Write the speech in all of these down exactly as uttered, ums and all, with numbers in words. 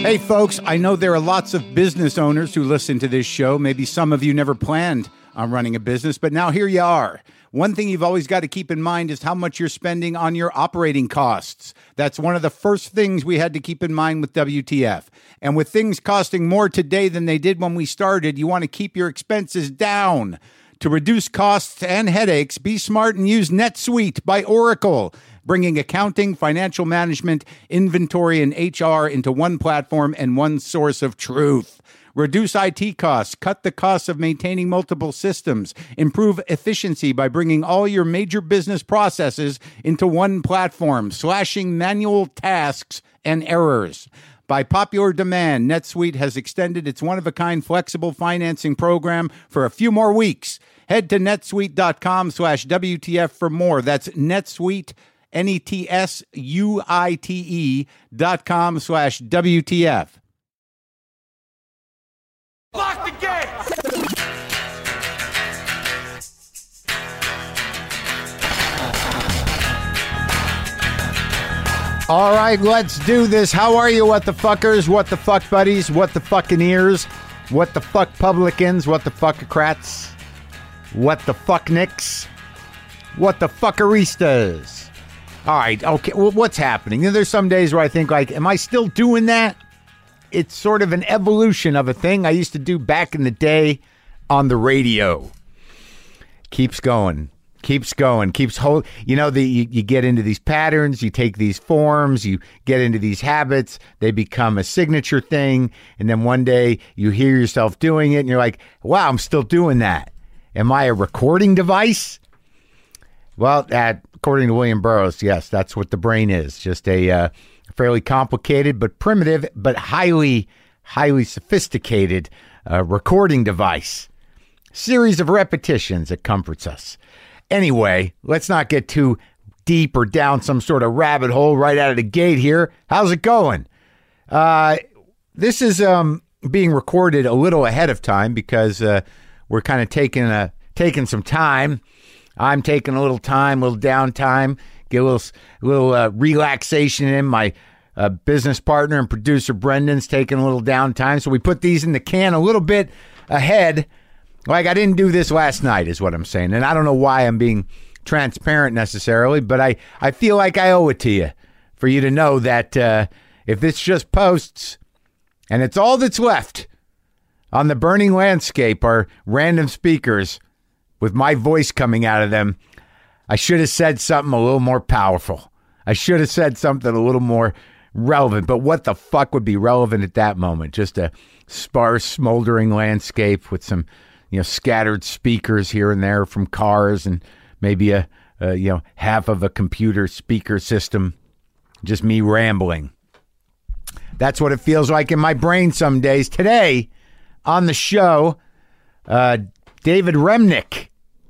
Hey folks, I know there are lots of business owners who listen to this show. Maybe some of you never planned on running a business, but now here you are. One thing you've always got to keep in mind is how much you're spending on your operating costs. That's one of the first things we had to keep in mind with W T F. And with things costing more today than they did when we started, you want to keep your expenses down. To reduce costs and headaches, be smart and use NetSuite by Oracle, bringing accounting, financial management, inventory, and H R into one platform and one source of truth. Reduce I T costs, cut the costs of maintaining multiple systems, improve efficiency by bringing all your major business processes into one platform, slashing manual tasks and errors. By popular demand, NetSuite has extended its one-of-a-kind flexible financing program for a few more weeks. Head to netsuite.com slash WTF for more. That's NetSuite, N E T S U I T E dot com slash W T F. Lock the gate! All right, let's do this. How are you, what the fuckers, what the fuck buddies, what the fucking ears, what the fuck publicans, what the fuckocrats, what the fuck nicks, what the fuckeristas. All right, okay, well, what's happening? There's some days where I think, like, am I still doing that? It's sort of an evolution of a thing I used to do back in the day on the radio. Keeps going. Keeps going, keeps hold. You know, the you, you get into these patterns, you take these forms, you get into these habits, they become a signature thing, and then one day you hear yourself doing it, and you're like, wow, I'm still doing that. Am I a recording device? Well, that, according to William Burroughs, yes, that's what the brain is. Just a uh, fairly complicated but primitive but highly, highly sophisticated uh, recording device. Series of repetitions that comforts us. Anyway, let's not get too deep or down some sort of rabbit hole right out of the gate here. How's it going? Uh, this is um, being recorded a little ahead of time because uh, we're kind of taking a taking some time. I'm taking a little time, a little downtime, get a little little uh, relaxation in. My uh, business partner and producer Brendan's taking a little downtime, so we put these in the can a little bit ahead. Like, I didn't do this last night is what I'm saying. And I don't know why I'm being transparent necessarily, but I, I feel like I owe it to you for you to know that uh, if this just posts and it's all that's left on the burning landscape are random speakers with my voice coming out of them, I should have said something a little more powerful. I should have said something a little more relevant. But what the fuck would be relevant at that moment? Just a sparse, smoldering landscape with some, you know, scattered speakers here and there from cars and maybe a, a, you know, half of a computer speaker system. Just me rambling. That's what it feels like in my brain some days. Today on the show, uh, David Remnick.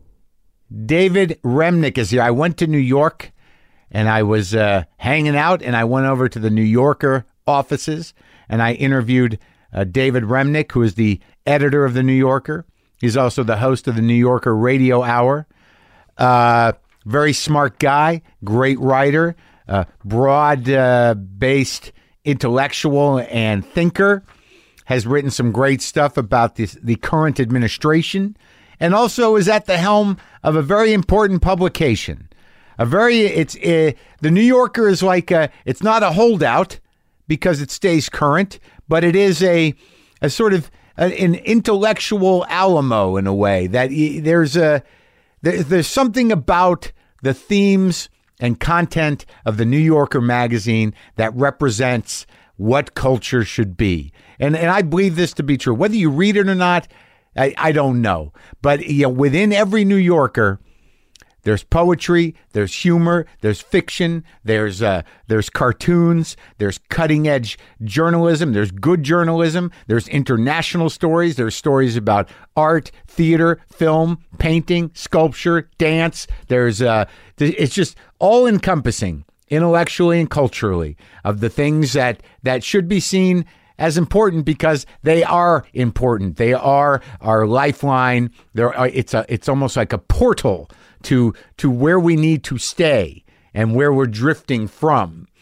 David Remnick is here. I went to New York and I was uh, hanging out and I went over to the New Yorker offices and I interviewed uh, David Remnick, who is the editor of the New Yorker. He's also the host of the New Yorker Radio Hour. Uh, very smart guy, great writer, uh, broad-based uh, intellectual and thinker. Has written some great stuff about this, the current administration, and also is at the helm of a very important publication. A very, it's uh, the New Yorker is like a, it's not a holdout because it stays current, but it is a a sort of an intellectual Alamo in a way that there's a there's something about the themes and content of the New Yorker magazine that represents what culture should be. And and I believe this to be true. Whether you read it or not, I, I don't know. But you know, within every New Yorker, there's poetry, there's humor, there's fiction, there's uh, there's cartoons, there's cutting edge journalism, there's good journalism, there's international stories, there's stories about art, theater, film, painting, sculpture, dance. There's uh, it's just all encompassing intellectually and culturally of the things that that should be seen as important because they are important. They are our lifeline. There, it's a it's almost like a portal to to where we need to stay and where we're drifting from.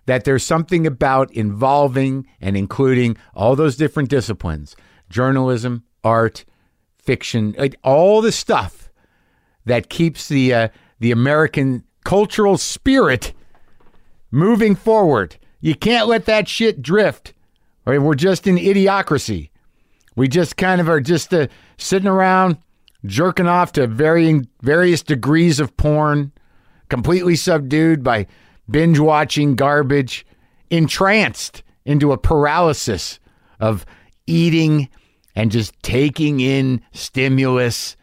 that there's something about involving and including all those different disciplines, journalism, art, fiction, like all the stuff that keeps the uh, the American cultural spirit moving forward. You can't let that shit drift, or we're just in idiocracy. We just kind of are just uh, sitting around, jerking off to varying various degrees of porn, completely subdued by binge-watching garbage, entranced into a paralysis of eating and just taking in stimulus,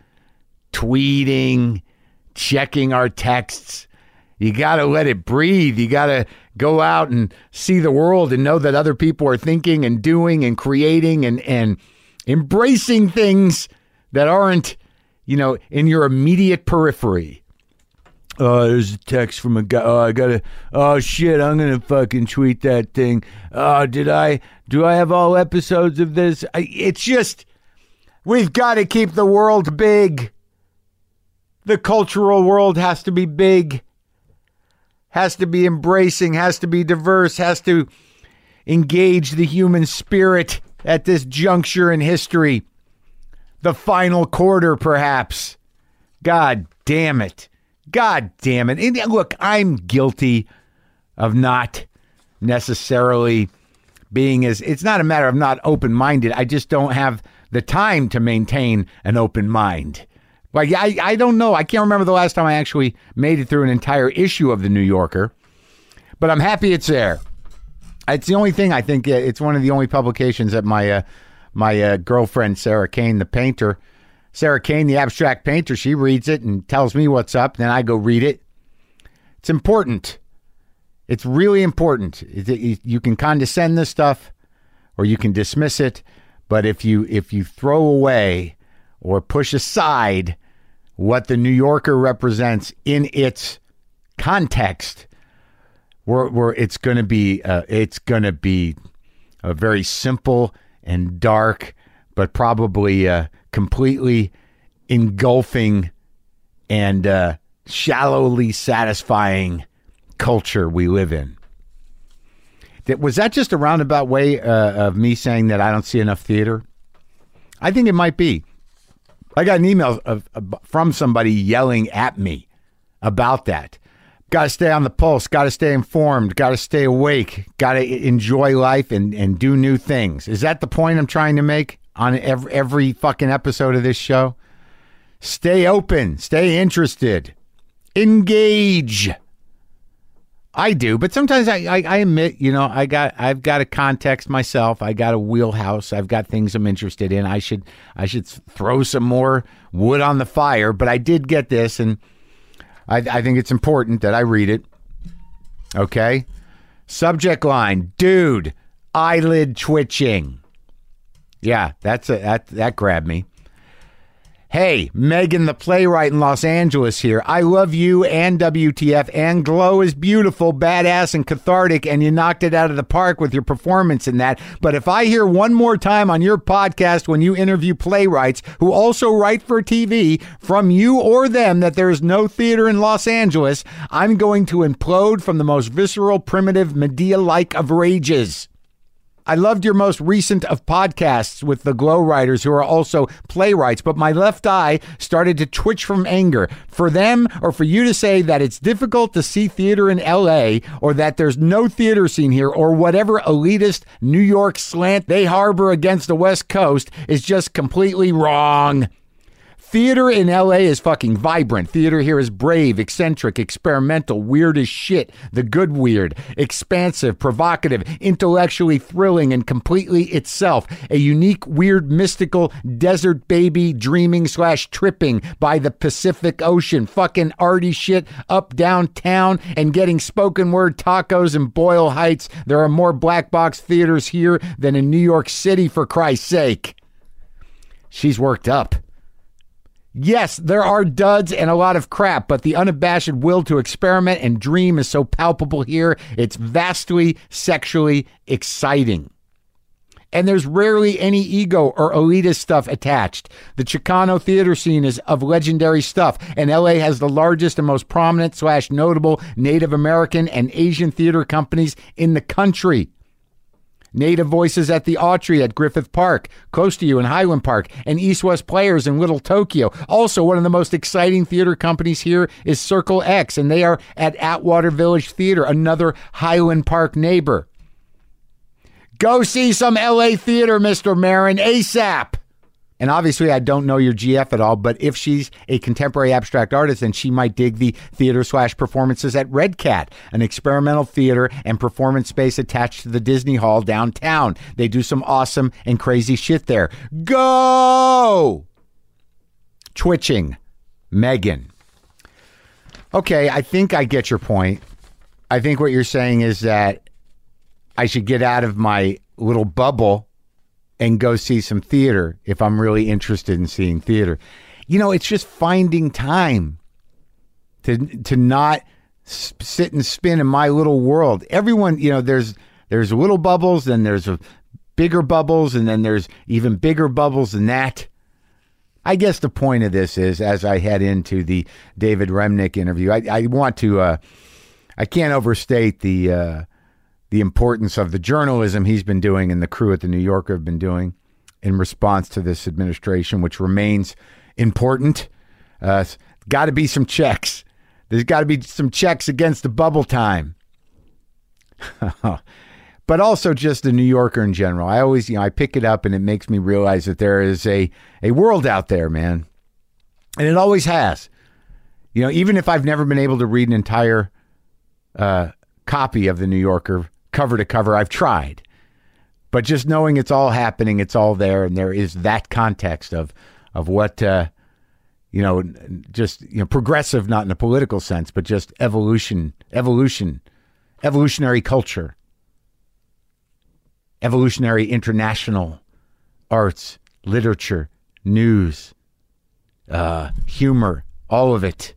tweeting, checking our texts. You got to let it breathe. You got to go out and see the world and know that other people are thinking and doing and creating and, and embracing things that aren't, you know, in your immediate periphery. Oh, there's a text from a guy. Oh, I gotta. Oh shit, I'm gonna fucking tweet that thing. Oh, did I? Do I have all episodes of this? I, it's just, we've got to keep the world big. The cultural world has to be big. Has to be embracing. Has to be diverse. Has to engage the human spirit at this juncture in history. The final quarter, perhaps. God damn it. God damn it. And look, I'm guilty of not necessarily being as, it's not a matter of not open-minded. I just don't have the time to maintain an open mind. Like, I, I don't know. I can't remember the last time I actually made it through an entire issue of The New Yorker, but I'm happy it's there. It's the only thing I think, uh, it's one of the only publications that my, uh, my uh, girlfriend, Sarah Kane, the painter, Sarah Kane, the abstract painter, she reads it and tells me what's up. Then I go read it. It's important. It's really important. It, it, you can condescend this stuff or you can dismiss it. But if you if you throw away or push aside what the New Yorker represents in its context, where where it's going to be uh, it's going to be a very simple and dark, but probably uh, completely engulfing and uh, shallowly satisfying culture we live in. That, was that just a roundabout way uh, of me saying that I don't see enough theater? I think it might be. I got an email of, of, from somebody yelling at me about that. Got to stay on the pulse, got to stay informed, got to stay awake, got to enjoy life and, and do new things. Is that the point I'm trying to make on every, every fucking episode of this show? Stay open, stay interested, engage. I do, but sometimes I, I, I admit, you know, I got I've got a context myself. I got a wheelhouse. I've got things I'm interested in. I should I should throw some more wood on the fire. But I did get this, and I, I think it's important that I read it. Okay, subject line: dude, eyelid twitching. Yeah, that's a that that grabbed me. Hey, Megan the playwright in Los Angeles here. I love you and W T F, and Glow is beautiful, badass, and cathartic, and you knocked it out of the park with your performance in that. But if I hear one more time on your podcast when you interview playwrights who also write for T V from you or them that there is no theater in Los Angeles, I'm going to implode from the most visceral, primitive, Medea-like of rages. I loved your most recent of podcasts with the Glow writers who are also playwrights, but my left eye started to twitch from anger. For them or for you to say that it's difficult to see theater in L A or that there's no theater scene here or whatever elitist New York slant they harbor against the West Coast is just completely wrong. Theater in L A is fucking vibrant. Theater here is brave, eccentric, experimental, weird as shit, the good weird, expansive, provocative, intellectually thrilling, and completely itself. A unique, weird, mystical, desert baby dreaming slash tripping by the Pacific Ocean. Fucking arty shit up downtown and getting spoken word tacos in Boyle Heights. There are more black box theaters here than in New York City, for Christ's sake. She's worked up. Yes, there are duds and a lot of crap, but the unabashed will to experiment and dream is so palpable here. It's vastly sexually exciting. And there's rarely any ego or elitist stuff attached. The Chicano theater scene is of legendary stuff, and L A has the largest and most prominent slash notable Native American and Asian theater companies in the country. Native Voices at the Autry at Griffith Park, close to you in Highland Park, and East West Players in Little Tokyo. Also, one of the most exciting theater companies here is Circle X, and they are at Atwater Village Theater, another Highland Park neighbor. Go see some L A theater, Mister Marin, ASAP. And obviously, I don't know your G F at all, but if she's a contemporary abstract artist, then she might dig the theater slash performances at Red Cat, an experimental theater and performance space attached to the Disney Hall downtown. They do some awesome and crazy shit there. Go! Twitching. Megan. Okay, I think I get your point. I think what you're saying is that I should get out of my little bubble and go see some theater if I'm really interested in seeing theater. You know, it's just finding time to to not s- sit and spin in my little world. Everyone, you know, there's there's little bubbles, then there's a bigger bubbles, and then there's even bigger bubbles than that. I guess the point of this is, as I head into the David Remnick interview, I, I want to, uh, I can't overstate the uh, the importance of the journalism he's been doing and the crew at the New Yorker have been doing in response to this administration, which remains important. Uh, got to be some checks. There's got to be some checks against the bubble time. But also just the New Yorker in general. I always, you know, I pick it up and it makes me realize that there is a, a world out there, man. And it always has. You know, even if I've never been able to read an entire uh, copy of the New Yorker cover to cover, I've tried. But just knowing it's all happening, it's all there, and there is that context of of what, uh, you know, just, you know, progressive, not in a political sense, but just evolution, evolution, evolutionary culture, evolutionary international arts, literature, news, uh, humor, all of it.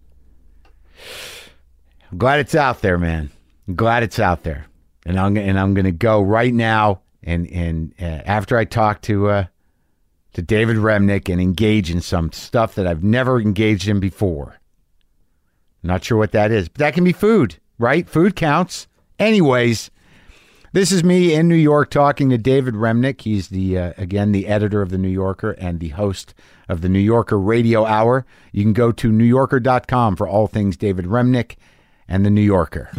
I'm glad it's out there, man. I'm glad it's out there. And I'm and I'm going to go right now and and uh, after I talk to uh, to David Remnick and engage in some stuff that I've never engaged in before. Not sure what that is, but that can be food, right? Food counts. Anyways, this is me in New York talking to David Remnick. He's the uh, again the editor of the New Yorker and the host of the New Yorker Radio Hour. You can go to new yorker dot com for all things David Remnick and the New Yorker.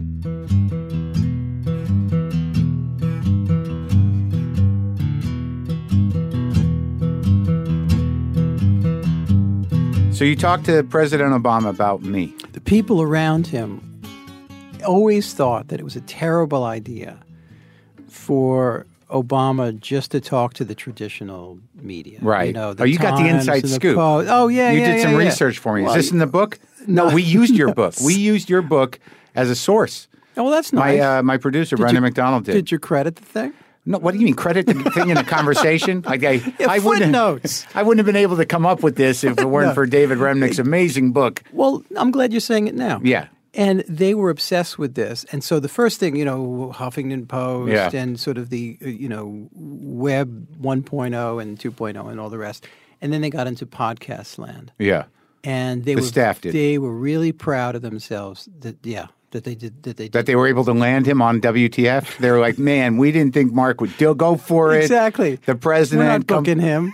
So you talked to President Obama about me. The people around him always thought that it was a terrible idea for Obama just to talk to the traditional media. Right. You know, the oh, you got the inside the scoop. Post. Oh, yeah, You yeah, did yeah, some yeah. research for me. Well, Is this in the book? No. No, we used your book. We used your book as a source. Oh, well, that's My nice. uh, my producer, Did Brendan you- McDonald, did. Did you credit the thing? No, what do you mean credit the thing in a conversation? Like I, Yeah, I wouldn't. footnotes. I wouldn't have been able to come up with this if it weren't No. for David Remnick's amazing book. Well, I'm glad you're saying it now. Yeah. And they were obsessed with this. And so the first thing, you know, Huffington Post Yeah. and sort of the, uh, you know, Web one point oh and two point oh and all the rest. And then they got into podcast land. Yeah. And they The were staff did. They were really proud of themselves that yeah, that they did that they did. That they were able to land him on W T F. They were like, man, we didn't think Mark would do- go for it. Exactly. The president. We're not come- booking him.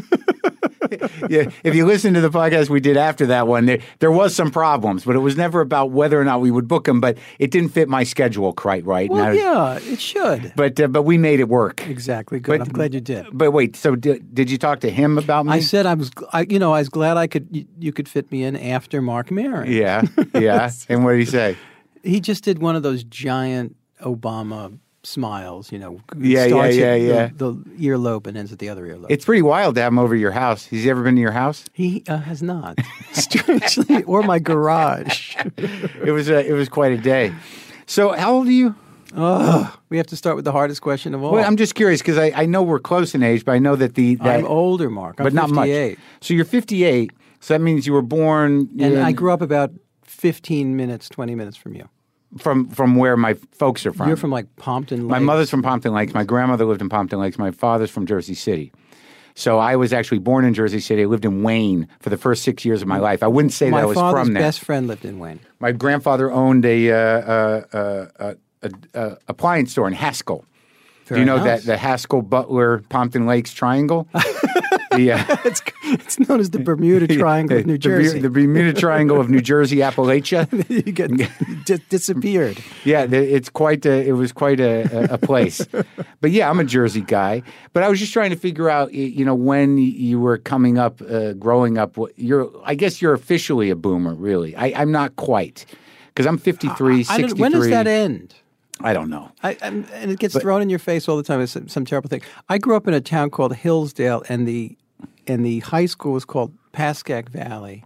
Yeah, if you listen to the podcast we did after that one, there, there was some problems, but it was never about whether or not we would book him. But it didn't fit my schedule quite right. And I Well, was- yeah, it should. But uh, but we made it work. Exactly. Good. But- I'm glad you did. But wait, so did, did you talk to him about me? I said I was, I, you know, I was glad I could, you, you could fit me in after Mark Maron. Yeah, yeah. And what did he say? He just did one of those giant Obama smiles, you know. Yeah, yeah, starts yeah, at yeah. The, the earlobe and ends at the other earlobe. It's pretty wild to have him over your house. Has he ever been to your house? he uh, has not, strangely, or my garage. It was a, it was quite a day. So how old are you? Oh, we have to start with the hardest question of all. Well, I'm just curious because I, I know we're close in age, but I know that the that, I'm older, Mark. I'm but not much. fifty-eight. So you're fifty-eight. So that means you were born. And in, I grew up about fifteen minutes, twenty minutes from you. from from where my folks are from. You're from like Pompton Lakes. My mother's from Pompton Lakes. My grandmother lived in Pompton Lakes. My father's from Jersey City. So I was actually born in Jersey City. I lived in Wayne for the first six years of my life. I wouldn't say My that I was father's from there. best friend lived in Wayne. My grandfather owned a, uh, uh, uh, uh, a, a appliance store in Haskell. Very Do you know nice. that the Haskell Butler Pompton Lakes Triangle? the, uh, it's, it's known as the Bermuda Triangle of New the, Jersey. The Bermuda Triangle of New Jersey, Appalachia. you get di- disappeared. Yeah, the, it's quite a, it was quite a, a place. But yeah, I'm a Jersey guy. But I was just trying to figure out, y- you know, when you were coming up, uh, growing up, what- you're, I guess you're officially a boomer, really. I, I'm not quite. Because I'm fifty-three, I don't- sixty-three. when does that end? I don't know. I, I'm, and it gets thrown in your face all the time. It's some, some terrible thing. I grew up in a town called Hillsdale, and the and the high school was called Pascack Valley.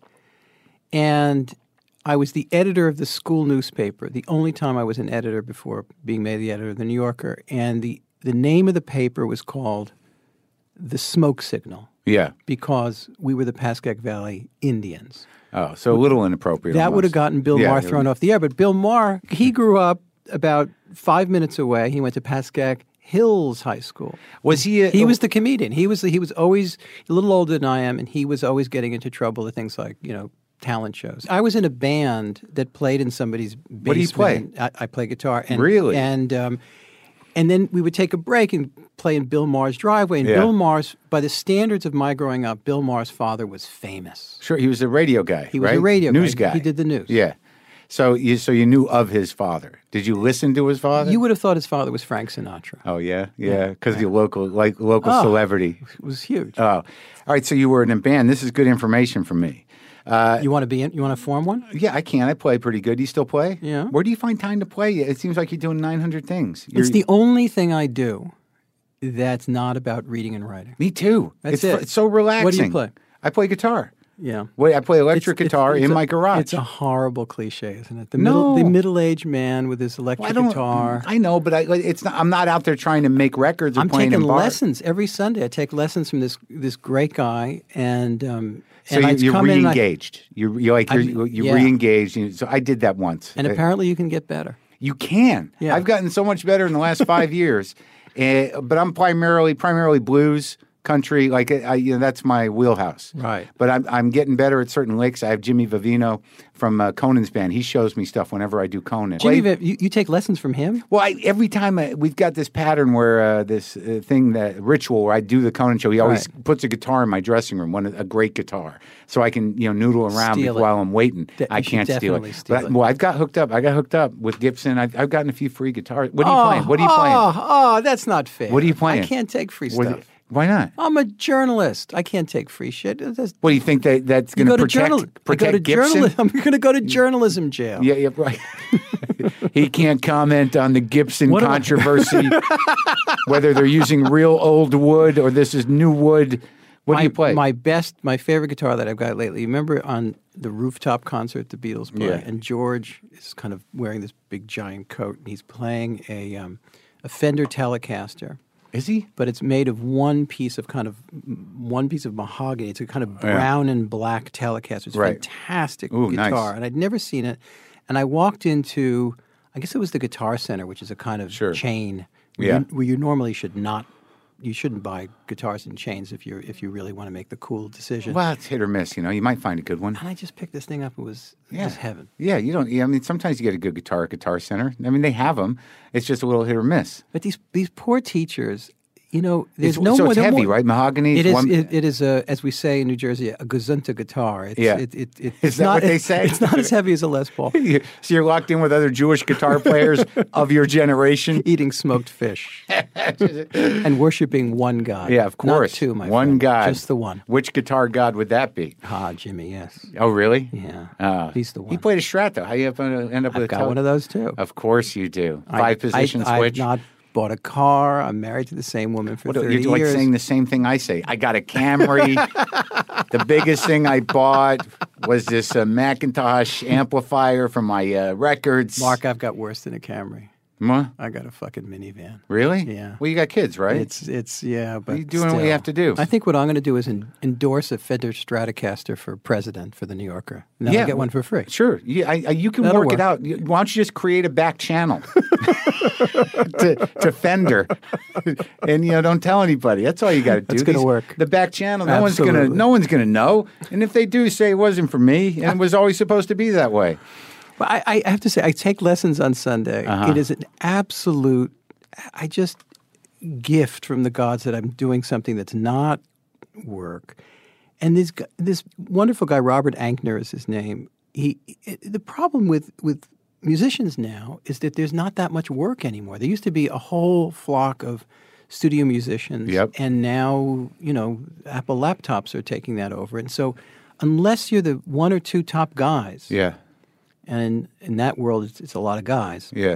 And I was the editor of the school newspaper. The only time I was an editor before being made the editor of the New Yorker. And the the name of the paper was called The Smoke Signal Yeah. because we were the Pascack Valley Indians. Oh, so a little inappropriate. That would have almost. gotten Bill Yeah, Maher it thrown would- off the air. But Bill Maher, he grew up about five minutes away. He went to Pascack Hills High School. Was he? A, He was the comedian. He was he was always a little older than I am, and he was always getting into trouble with things like, you know, talent shows. I was in a band that played in somebody's basement. What do you play? and I, I play guitar. And, Really? And um, and then we would take a break and play in Bill Maher's driveway. And Yeah. Bill Maher's, by the standards of my growing up, Bill Maher's father was famous. Sure, he was a radio guy. He was right? a radio news guy. guy. He did the news. Yeah. So you so you knew of his father. Did you listen to his father? You would have thought his father was Frank Sinatra. Oh yeah, yeah, because the local like local Oh. celebrity. It was huge. Oh, all right. So you were in a band. This is good information for me. you want to be in? You want to form one? Yeah, I can. I play pretty good. Do you still play? Yeah. Where do you find time to play? It seems like you're doing nine hundred things. You're, It's the only thing I do that's not about reading and writing. Me too. That's it's, it. fu- It's so relaxing. What do you play? I play guitar. Yeah. Wait, I play electric It's- it's- guitar it's in a- my garage. It's a horrible cliche, isn't it? The No. middle, the middle-aged man with his electric I don't. guitar. I know, but I, like, it's not. I'm not out there trying to make records or I'm playing taking in bars. lessons every Sunday. I take lessons from this this great guy, and um, So and you, I'd you're come in and I- re-engaged. You're, you're like you're, I'm- you're yeah. re-engaged. You- So I did that once. and Uh, apparently you can get better. You can. Yeah. I've gotten so much better in the last five years. Uh, but I'm primarily primarily blues, country. Like I, you know, that's my wheelhouse. Right. But I'm I'm getting better at certain licks. I have Jimmy Vivino from uh, Conan's band. He shows me stuff whenever I do Conan. Jimmy, Play- Viv, you, you take lessons from him? well, I, every time I, we've got this pattern where uh, this uh, thing, that ritual where I do the Conan show, he always Right. puts a guitar in my dressing room, one a great guitar, so I can you know noodle around Steal it. while I'm waiting. De- I you should can't steal definitely it. steal but I- it. well, I've got hooked up. I got hooked up with Gibson. I've, I've gotten a few free guitars. What are you oh, playing? What are you oh, playing? Oh, that's not fair. What are you playing? I can't take free What do stuff. you- why not? I'm a journalist. I can't take free shit. That's- What do you think that that's you going go to to protect journal- I protect go to Gibson? journalism. I'm going to go to journalism jail. Yeah, yeah, right. He can't comment on the Gibson What am I- controversy, whether they're using real old wood or this is new wood. What my, do you play? My best, my favorite guitar that I've got lately. You remember on the rooftop concert the Beatles play, Yeah. and George is kind of wearing this big giant coat, and he's playing a um, a Fender Telecaster. is he? But it's made of one piece of kind of one piece of mahogany. It's a kind of Yeah. brown and black Telecaster. It's a Right. fantastic Ooh, guitar, nice. and I'd never seen it. And I walked into, I guess it was the Guitar Center, which is a kind of Sure. chain where, Yeah. you, where you normally should not, you shouldn't buy guitars in chains if you're if you really want to make the cool decision. Well, it's hit or miss. You know, you might find a good one. And I just picked this thing up. It was it Yeah. was heaven. Yeah, you don't. I mean, sometimes you get a good guitar at Guitar Center. I mean, they have them. It's just a little hit or miss. But these these poor teachers, you know, there's It's- no so more. it's no heavy, more- right? Mahogany. It is is. one- It, it is a, as we say in New Jersey, a gazunta guitar. It's, Yeah. It, it, it, Is it's that not, what they it- say? It's not as heavy as a Les Paul. You- so you're locked in with other Jewish guitar players of your generation. Eating smoked fish and worshiping one God. Yeah, of course. Not two, my one friend. God. Just the one. Which guitar god would that be? Ah, Jimmy. Yes. Oh, really? Yeah. Uh, He's the one. He played a Strat, though. How you gonna end up with I've a got tel- one of those too. Of course you do. I- Five position I, switch. I've not bought a car. I'm married to the same woman for What, thirty you're like years. saying the same thing I say. I got a Camry. The biggest thing I bought was this uh, Macintosh amplifier for my uh, records. Mark, I've got worse than a Camry. What? I got a fucking minivan. Really? Yeah. Well, you got kids, right? It's it's yeah, but You're doing still. what you have to do. I think what I'm going to do is en- endorse a Fender Stratocaster for president for the New Yorker. And then Yeah, I'll get one for free. Sure. Yeah, I, I, you can That'll work, it work. out. You- Why don't you just create a back channel to, to Fender, and you know, don't tell anybody. That's all you got to do. That's gonna These- work. The back channel. No one's gonna. Absolutely. No one's gonna know. And if they do, say it wasn't for me, and it was always supposed to be that way. But I, I have to say, I take lessons on Sunday. Uh-huh. It is an absolute, I just gift from the gods that I'm doing something that's not work. And this gu- this wonderful guy, Robert Ankner is his name. He it, the problem with with musicians now is that there's not that much work anymore. There used to be a whole flock of studio musicians, Yep. and now you know Apple laptops are taking that over. And so, unless you're the one or two top guys, Yeah. and in that world, it's, it's a lot of guys. Yeah.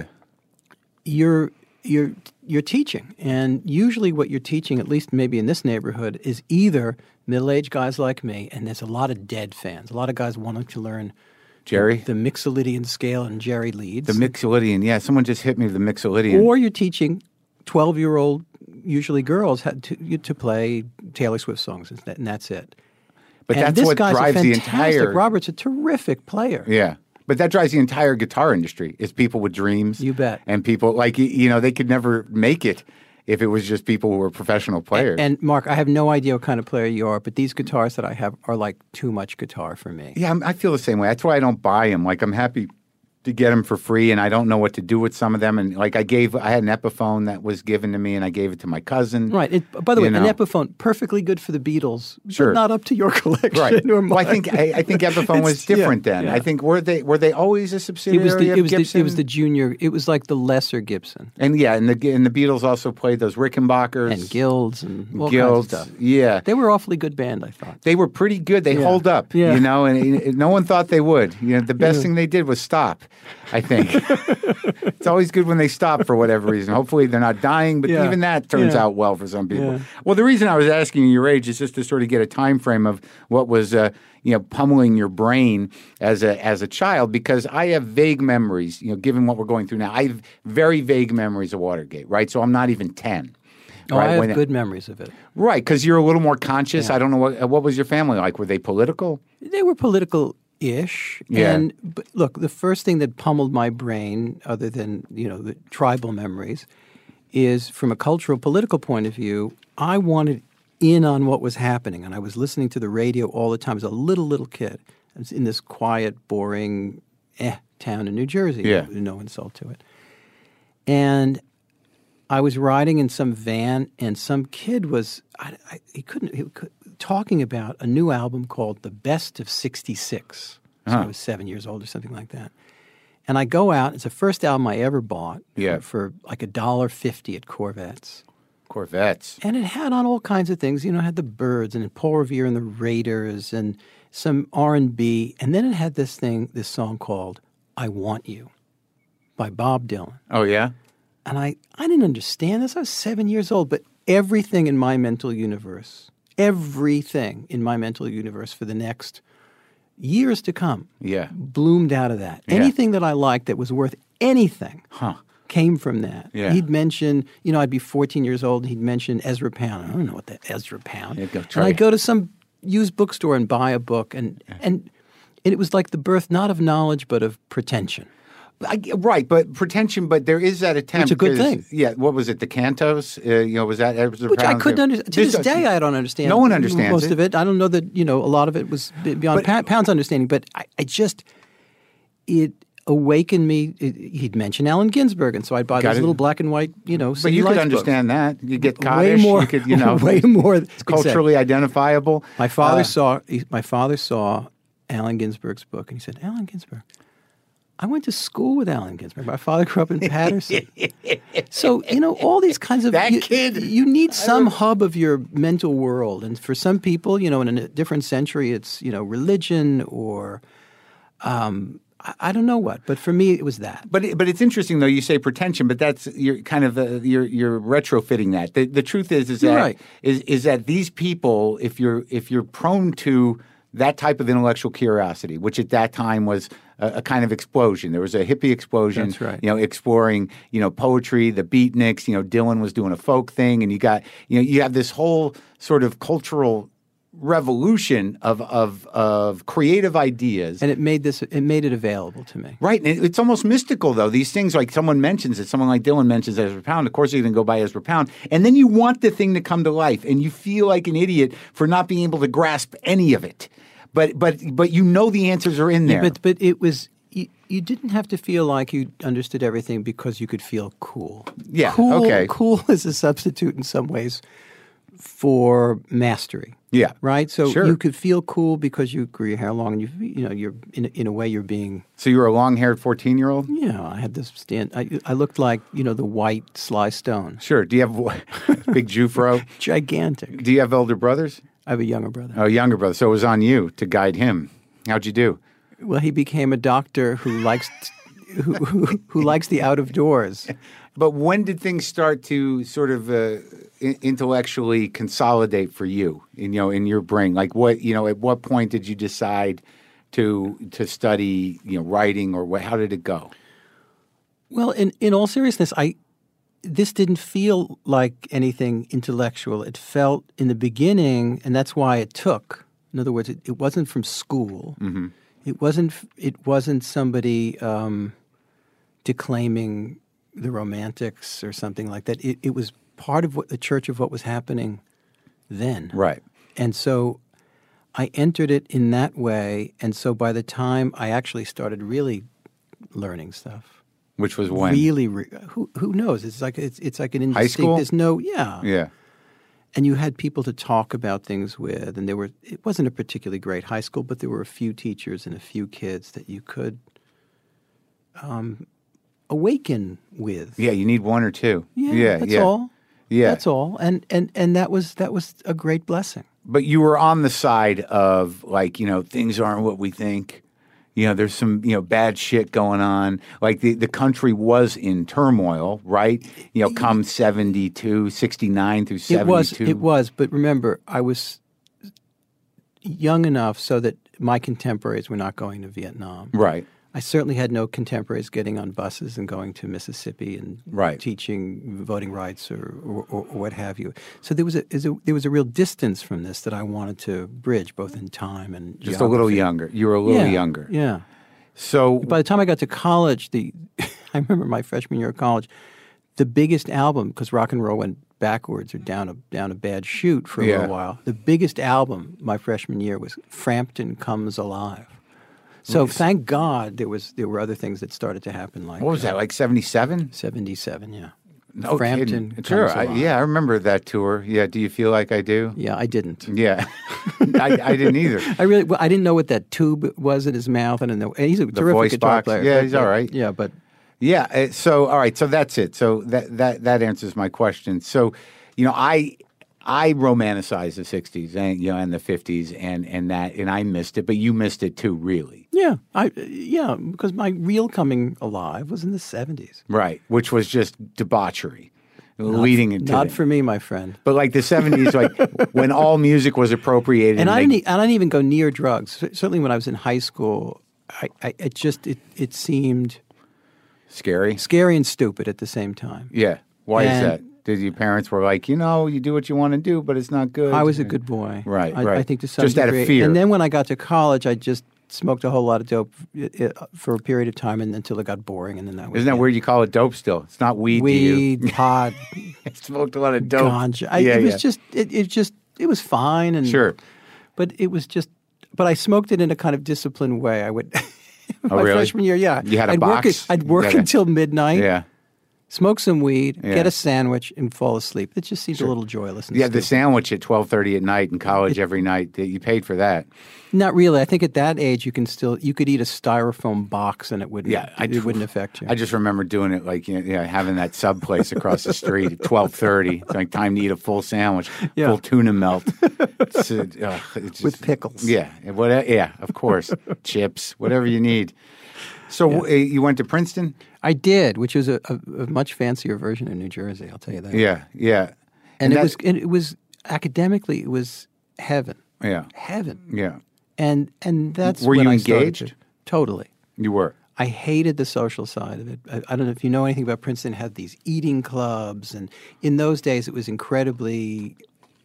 You're you're you're teaching, and usually what you're teaching, at least maybe in this neighborhood, is either middle-aged guys like me, and there's a lot of dead fans, a lot of guys wanting to learn Jerry? the, the Mixolydian scale, and Jerry leads. The Mixolydian. Yeah. Someone just hit me with the Mixolydian. Or you're teaching twelve-year-old, usually girls, how to to play Taylor Swift songs, and, that, and that's it. but and that's this what guy's drives a the fantastic. entire. Robert's a terrific player. Yeah. But that drives the entire guitar industry. Is people with dreams. You bet. And people like y- you know they could never make it if it was just people who were professional players. And Mark, I have no idea what kind of player you are, but these guitars that I have are like too much guitar for me. yeah, I'm, I feel the same way. That's why I don't buy them. Like I'm happy to get them for free, and I don't know what to do with some of them. And like I gave, I had an Epiphone that was given to me, and I gave it to my cousin. Right. It, by the way, You an know. Epiphone, perfectly good for the Beatles, Sure. but not up to your collection Right. or mine. Well, I think I, I think Epiphone was It's- yeah, different then. yeah. I think were they were they always a It subsidiary was the of it was the, Gibson? it was the junior. It was like the lesser Gibson and yeah, and the and the Beatles also played those Rickenbackers and Guilds and all Guilds. kinds of stuff. Yeah, They were awfully good band, I thought. they were pretty good. They Yeah. hold up, Yeah. you know, and, and no one thought they would. You know, the best thing they did was stop. I think it's always good when they stop for whatever reason. Hopefully, they're not dying, but Yeah. even that turns Yeah. out well for some people. Yeah. Well, the reason I was asking you your age is just to sort of get a time frame of what was, uh, you know, pummeling your brain as a as a child, because I have vague memories. You know, given what we're going through now, I have very vague memories of Watergate. Right, so I'm not even ten. Oh, right, I have when- good memories of it. Right, because you're a little more conscious. Yeah. I don't know what what was your family like. Were they political? They were political-ish. Yeah. And but look, the first thing that pummeled my brain, other than you know the tribal memories, is from a cultural, political point of view. I wanted in on what was happening, and I was listening to the radio all the time as a little little kid. I was in this quiet, boring, eh town in New Jersey. Yeah. No insult to it. And I was riding in some van, and some kid was I, I, he couldn't he could, talking about a new album called "The Best of sixty-six." So Huh. I was seven years old or something like that. And I go out. It's the first album I ever bought. Yeah. For, for like a dollar fifty at Corvettes, Corvettes. and it had on all kinds of things. You know, it had the Byrds and Paul Revere and the Raiders and some R and B, and then it had this thing, this song called "I Want You" by Bob Dylan. Oh yeah. And I, I didn't understand this. I was seven years old, but everything in my mental universe, everything in my mental universe for the next years to come Yeah. bloomed out of that. Yeah. Anything that I liked that was worth anything Huh. came from that. Yeah. He'd mention, you know, I'd be fourteen years old, and he'd mention Ezra Pound. I don't know what that Ezra Pound. Yeah, go and try I'd it. go to some used bookstore and buy a book, and, and, and it was like the birth not of knowledge, but of pretension. I, right, but pretension. But there is that attempt. It's a good 'cause- thing. Yeah. What was it? The cantos. Uh, you know, was that Ezra Which I Pound's- couldn't understand. To This- this day, I don't understand. No one understands most it. of it. I don't know that you know a lot of it was be- beyond But- Pa- Pound's understanding. But I, I just it awakened me. It, he'd mention Allen Ginsberg, and so I'd buy Got those it. little black and white, you know. But City you could Lights understand that. You get books. Kaddish. Way more. You could, you know, way more. it's culturally identifiable. My father Uh, saw. He, my father saw Allen Ginsberg's book, and he said, "Allen Ginsberg." I went to school with Allen Ginsberg. My father grew up in Patterson. So, you know, all these kinds of... That you, kid. You need some hub of your mental world. And for some people, you know, in a different century, it's, you know, religion or... Um, I, I don't know what. But for me, it was that. But it, but it's interesting though. You say pretension, but that's you're kind of uh, you're you're retrofitting that. The the truth is is You're that right. is is that these people, if you're if you're prone to that type of intellectual curiosity, which at that time was a, a kind of explosion. There was a hippie explosion. That's right. You know, exploring you know poetry, the beatniks. You know, Dylan was doing a folk thing, and you got you know you have this whole sort of cultural revolution of of of creative ideas. And it made this it made it available to me. Right. And it, it's almost mystical, though. These things, like someone mentions it, someone like Dylan mentions Ezra Pound. Of course, you're going to go by Ezra Pound. And then you want the thing to come to life, and you feel like an idiot for not being able to grasp any of it. But but but you know the answers are in there. Yeah, but but it was you, you didn't have to feel like you understood everything because you could feel cool. Yeah, cool, okay. Cool is a substitute in some ways for mastery. Yeah. Right? So Sure. you could feel cool because you grew your hair long and you you know, you're in in a way you're being So you were a long-haired fourteen-year-old? you know, I had this stand I I looked like, you know, the white Sly Stone. Sure. Do you have big Jufro? Gigantic. Do you have elder brothers? I have a younger brother. Oh, younger brother. So it was on you to guide him. How'd you do? Well, he became a doctor who likes who, who, who likes the out of doors. But when did things start to sort of uh, in- intellectually consolidate for you, in, you know, in your brain? Like what, you know, at what point did you decide to to study, you know, writing, or what, how did it go? Well, in, in all seriousness, I this didn't feel like anything intellectual. It felt in the beginning, and that's why it took. In other words, it, it wasn't from school. Mm-hmm. It wasn't. It wasn't somebody um, declaiming the Romantics or something like that. It, it was part of what the church of what was happening then. Right. And so I entered it in that way. And so by the time I actually started really learning stuff, Which was when? really, re- who who knows? It's like it's it's like an High indistinct. school? There's no, yeah, Yeah. And you had people to talk about things with, and there were. It wasn't a particularly great high school, but there were a few teachers and a few kids that you could um, awaken with. Yeah, you need one or two. Yeah, yeah, that's yeah. all. Yeah. That's all. And and and that was that was a great blessing. But you were on the side of, like, you know, things aren't what we think. You know, there's some, you know, bad shit going on. Like the, the country was in turmoil, right? You know, come seventy-two, sixty-nine through It was, seventy-two. it was. But remember, I was young enough so that my contemporaries were not going to Vietnam. Right. I certainly had no contemporaries getting on buses and going to Mississippi and Right. teaching voting rights or, or, or what have you. So there was a, is a there was a real distance from this that I wanted to bridge, both in time and Just a little geography. younger. You were a little Yeah, younger. Yeah. So, By the time I got to college, the I remember my freshman year of college, the biggest album, because rock and roll went backwards or down a down a bad chute for a Yeah. little while. The biggest album my freshman year was Frampton Comes Alive. So thank God there was there were other things that started to happen, like what was that, like seventy-seven? seventy-seven, yeah. No Frampton kidding. Comes Sure. I, Alive. yeah, I remember that tour. Yeah. Do you feel like I do? Yeah, I didn't. Yeah. I, I didn't either. I really well, I didn't know what that tube was in his mouth. I didn't know. And he's a terrific voice guitar box. player. Yeah, but- he's all right. Yeah, but Yeah. uh, So, all right. So that's it. So that that that answers my question. So, you know, I I romanticized the sixties and you know and the fifties and and that and I missed it, but you missed it too, really. yeah, I yeah because my real coming alive was in the seventies. Right. Which was just debauchery, leading into Not it. for me, my friend. But like the seventies, like when all music was appropriated, And I they- didn't. e- I didn't even go near drugs. C- Certainly, when I was in high school, I, I it just it it seemed scary. scary and stupid at the same time. Yeah. Why is And- that? Did your parents were like, you know, you do what you want to do, but it's not good? I was a good boy. Right, I, right. I think to some Just out of degree. fear. And then when I got to college, I just smoked a whole lot of dope uh, for a period of time, and until it got boring, and then that was Isn't that it. weird? You call it dope still. It's not weed, to you. Weed, pot, I smoked a lot of dope. ganja. I, yeah, it was yeah. just it, it just it was fine, and Sure. but it was just. But I smoked it in a kind of disciplined way. I would. my Oh, really? freshman year, yeah. You had a I'd Work, box? it- I'd work You had a- until midnight. Yeah. Smoke some weed, Yeah. get a sandwich, and fall asleep. It just seemed a little joyless. And Yeah, the stupid. sandwich at twelve thirty at night in college every night. that You paid for that. Not really. I think at that age you can still you could eat a styrofoam box and it wouldn't. Yeah, I it tr- wouldn't affect you. I just remember doing it like, you know, yeah, having that sub place across the street at twelve thirty. It's like time to eat a full sandwich, Yeah. full tuna melt. It's, uh, ugh, it's just- With pickles. Yeah, what, yeah, of course. Chips, whatever you need. So uh, you went to Princeton? I did, which was a, a, a much fancier version of New Jersey. I'll tell you that. Yeah, yeah. and, it that- was and it was academically it was heaven, Yeah, heaven, yeah. and and that's Were when you I started engaged? to- totally. You were. I hated the social side of it. I, I don't know if you know anything about Princeton. It had these eating clubs, and in those days it was incredibly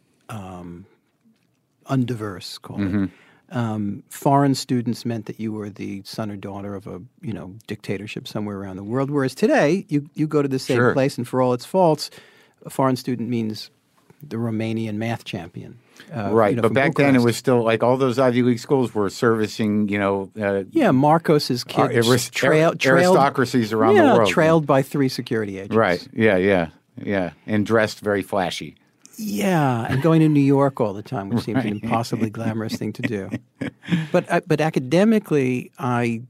um, undiverse, call Mm-hmm. it. Um, foreign students meant that you were the son or daughter of a you know dictatorship somewhere around the world. Whereas today, you you go to the same Sure. place, and for all its faults, a foreign student means the Romanian math champion. Uh, Right, you know, but from back then it Bucharest. was still like all those Ivy League schools were servicing, you know, uh, Yeah, Marcos's ar- kids arist- trail, trailed, aristocracies around yeah, the world. trailed by three security agents. Right, yeah, yeah, yeah, and dressed very flashy. Yeah, and going to New York all the time, which seems an impossibly glamorous thing to do. But uh, but academically, I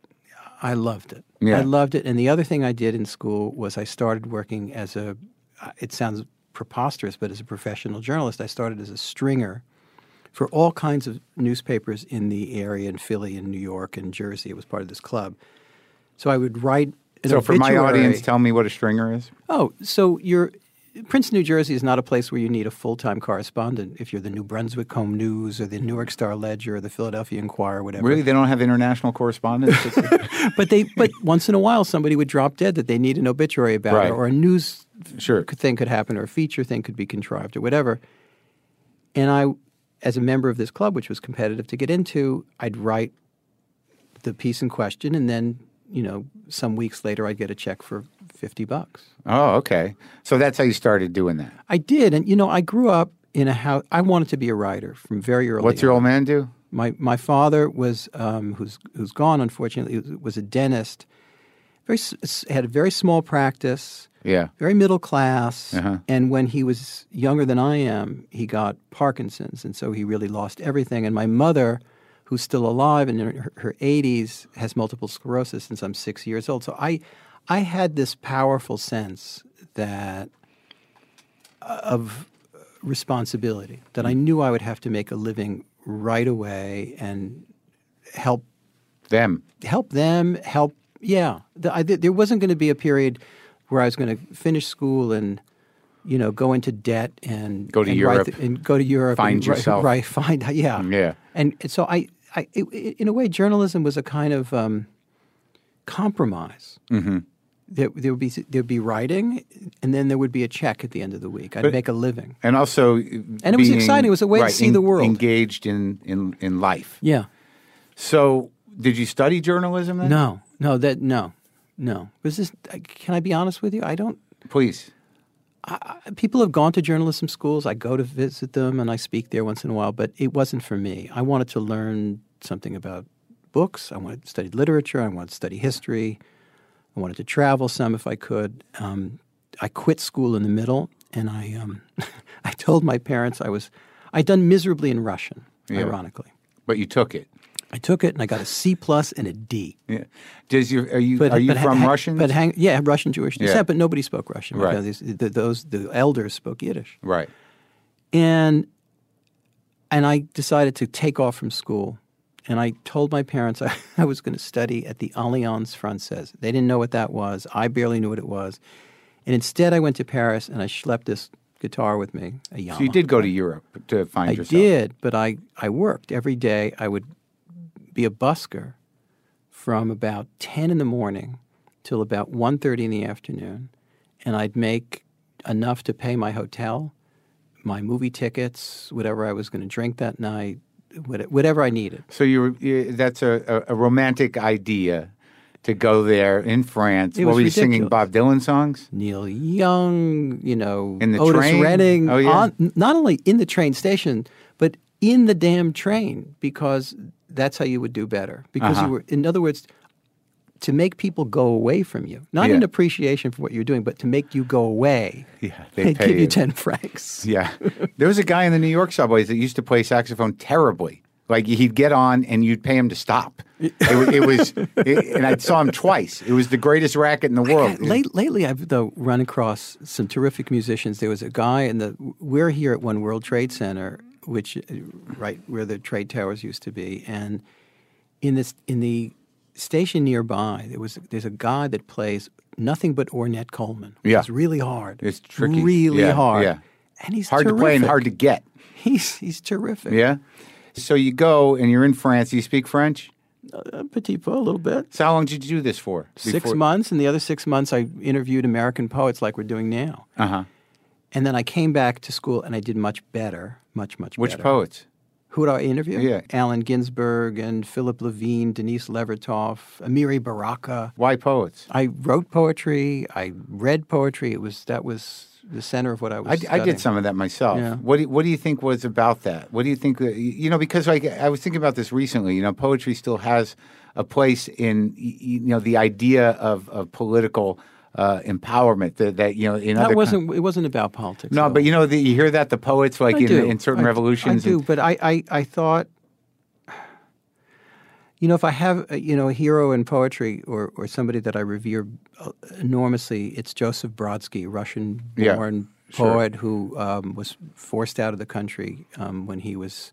I loved it. Yeah. I loved it. And the other thing I did in school was I started working as a. uh, It sounds preposterous, but as a professional journalist, I started as a stringer for all kinds of newspapers in the area, in Philly, and New York, and Jersey. It was part of this club. So I would write. An So for my obituary. audience, tell me what a stringer is. Oh, so you're Princeton, New Jersey is not a place where you need a full-time correspondent. If you're the New Brunswick Home News or the Newark Star Ledger or the Philadelphia Inquirer, or whatever. Really, they don't have international correspondence. But they, but once in a while, somebody would drop dead that they need an obituary about, Right. her, or a news Sure. thing could happen, or a feature thing could be contrived, or whatever. And I, as a member of this club, which was competitive to get into, I'd write the piece in question, and then, you know, some weeks later, I'd get a check for fifty bucks. Oh, okay. So that's how you started doing that. I did, and you know, I grew up in a house. I wanted to be a writer from very early. What's your on. old man do? My my father was, um, who's who's gone, unfortunately, was a dentist. Very s- had a very small practice. Yeah. Very middle class. Uh-huh. And when he was younger than I am, he got Parkinson's, and so he really lost everything. And my mother, who's still alive and in her, her eighties, has multiple sclerosis since I'm six years old. So I, I had this powerful sense that of responsibility, that I knew I would have to make a living right away and help Them. help them, help, yeah. The, I, there wasn't going to be a period where I was going to finish school and, you know, go into debt and Go to and Europe. write the- and go to Europe, Find and write- yourself. right? Find, yeah, Yeah. And, and so I, I it, it- in a way, journalism was a kind of um, compromise. Mm-hmm. There, there would be there would be writing, and then there would be a check at the end of the week. I'd But- make a living. And also, And it was being- exciting. It was a way to right, see the world. Engaged in, in, in life. Yeah. So, did you study journalism then? No. No. That no. No. Was this? Can I be honest with you? I don't. Please. People have gone to journalism schools. I go to visit them and I speak there once in a while, but it wasn't for me. I wanted to learn something about books. I wanted to study literature. I wanted to study history. I wanted to travel some if I could. Um, I quit school in the middle, and I um, I told my parents I was I'd done miserably in Russian, Yeah. ironically. But you took it. I took it and I got a C plus and a D. Yeah. Does your are you But, are you but from ha- Russian? But hang, yeah, Russian Jewish descent, Yeah. but nobody spoke Russian. Right. Because these- the, those the elders spoke Yiddish. Right. And and I decided to take off from school. And I told my parents I, I was going to study at the Alliance Francaise. They didn't know what that was. I barely knew what it was. And instead I went to Paris and I schlepped this guitar with me, a Yamaha. So you did go to Europe to find I yourself. did, but I, I worked every day. I would be a busker from about ten in the morning till about one thirty in the afternoon. And I'd make enough to pay my hotel, my movie tickets, whatever I was going to drink that night, what- whatever I needed. So you, were- you that's a, a, a romantic idea to go there in France. It what was were you singing? ridiculous. Bob Dylan songs? Neil Young, you know, In the Otis train? Redding, Oh, yeah. on, not only in the train station, but in the damn train, because that's how you would do better. Because Uh-huh. you were, in other words, to make people go away from you, not Yeah. in appreciation for what you're doing, but to make you go away. Yeah, They they pay give you you. ten francs. Yeah. There was a guy in the New York subways that used to play saxophone terribly. Like he'd get on and you'd pay him to stop. It, wa- it was, it, and I saw him twice. It was the greatest racket in the world. Late, lately, I've though run across some terrific musicians. There was a guy in the. We're here at One World Trade Center, which, uh, right where the trade towers used to be, and in this in the station nearby, there was there's a guy that plays nothing but Ornette Coleman. Yeah. It's really hard. It's tricky. Really Yeah, hard. yeah. And he's Hard to play and terrific. hard to get. He's he's terrific. Yeah. So you go and you're in France. You speak French? Uh, petit peu, a little bit. So how long did you do this for? Six Before- months, and the other six months I interviewed American poets like we're doing now. Uh-huh. And then I came back to school, and I did much better, much, much Which better. poets? Who did I interview? Yeah. Allen Ginsberg and Philip Levine, Denise Levertov, Amiri Baraka. Why poets? I wrote poetry. I read poetry. It was that was the center of what I was I, I studying. did some of that myself. Yeah. What do you, what do you think was about that? What do you think? that- You know, because like I was thinking about this recently. You know, poetry still has a place in y- you know the idea of of political uh, empowerment. That, that you know in That other wasn't. It wasn't about politics. no, though. but you know the, you hear that the poets like I in, do. in certain I- revolutions. I do, and- but I, I, I thought, you know, if I have, uh, you know, a hero in poetry or, or somebody that I revere uh, enormously, it's Joseph Brodsky, Russian-born Yeah, sure. poet who um, was forced out of the country um, when he was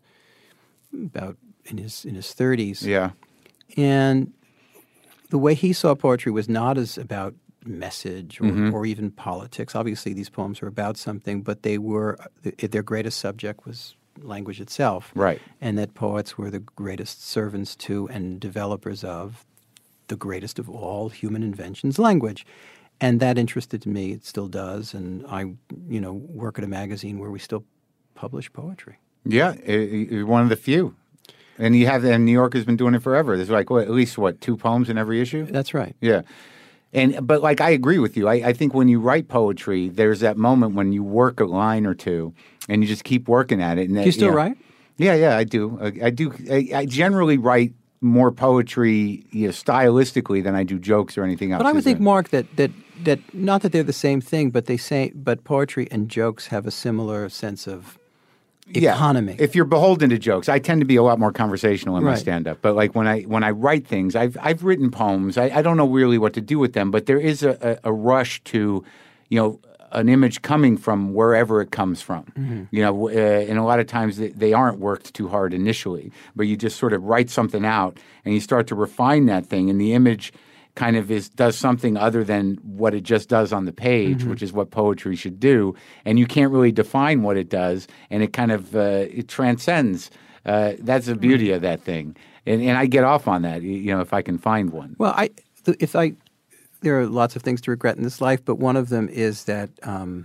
about in his in his thirties. yeah. And the way he saw poetry was not as about message or, Mm-hmm. or even politics. Obviously, these poems were about something, but they were their greatest subject was language itself. Right. And that poets were the greatest servants to and developers of the greatest of all human inventions, language. And that interested me. It still does. And I, you know, work at a magazine where we still publish poetry. Yeah, i- i- you're one of the few. And you have, and New York has been doing it forever. There's like what, at least what two poems in every issue. That's right. Yeah, and but like I agree with you. I, I think when you write poetry, there's that moment when you work a line or two, and you just keep working at it. And Do you still yeah. write? Yeah, yeah, I do. I, I do. I, I generally write more poetry, you know, stylistically than I do jokes or anything else. But I would Is think, it? Mark, that, that that not that they're the same thing, but they say, but poetry and jokes have a similar sense of Yeah. economy. If you're beholden to jokes, I tend to be a lot more conversational in my Right. stand-up. But like when I when I write things, I've I've written poems. I, I don't know really what to do with them, but there is a, a, a rush to, you know, an image coming from wherever it comes from. Mm-hmm. You know, uh, and a lot of times they, they aren't worked too hard initially, but you just sort of write something out and you start to refine that thing, and the image kind of is does something other than what it just does on the page, Mm-hmm. which is what poetry should do. And you can't really define what it does, and it kind of uh, it transcends. Uh, that's the beauty Mm-hmm. of that thing, and and I get off on that. You you know, if I can find one. Well, I th- if I there are lots of things to regret in this life, but one of them is that, um,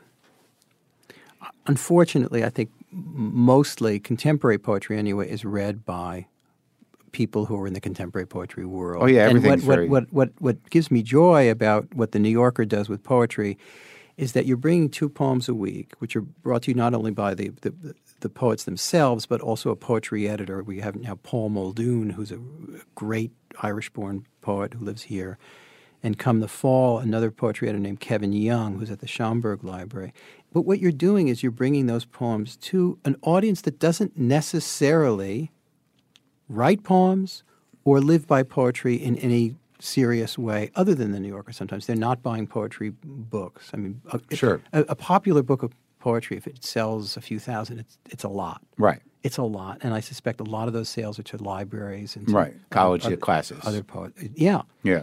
unfortunately, I think m- mostly contemporary poetry anyway is read by people who are in the contemporary poetry world. Oh, yeah, and everything's what, very- what, what, what, what gives me joy about what the New Yorker does with poetry is that you're bringing two poems a week, which are brought to you not only by the, the, the, the poets themselves, but also a poetry editor. We have now Paul Muldoon, who's a great Irish-born poet who lives here. And come the fall, another poetry editor named Kevin Young, who's at the Schomburg Library. But what you're doing is you're bringing those poems to an audience that doesn't necessarily write poems or live by poetry in any serious way other than the New Yorker sometimes. They're not buying poetry books. I mean, a, Sure. a, a popular book of poetry, if it sells a few thousand, it's, it's a lot. Right. It's a lot. And I suspect a lot of those sales are to libraries and to Right. College other, classes. Other poets. Yeah. Yeah.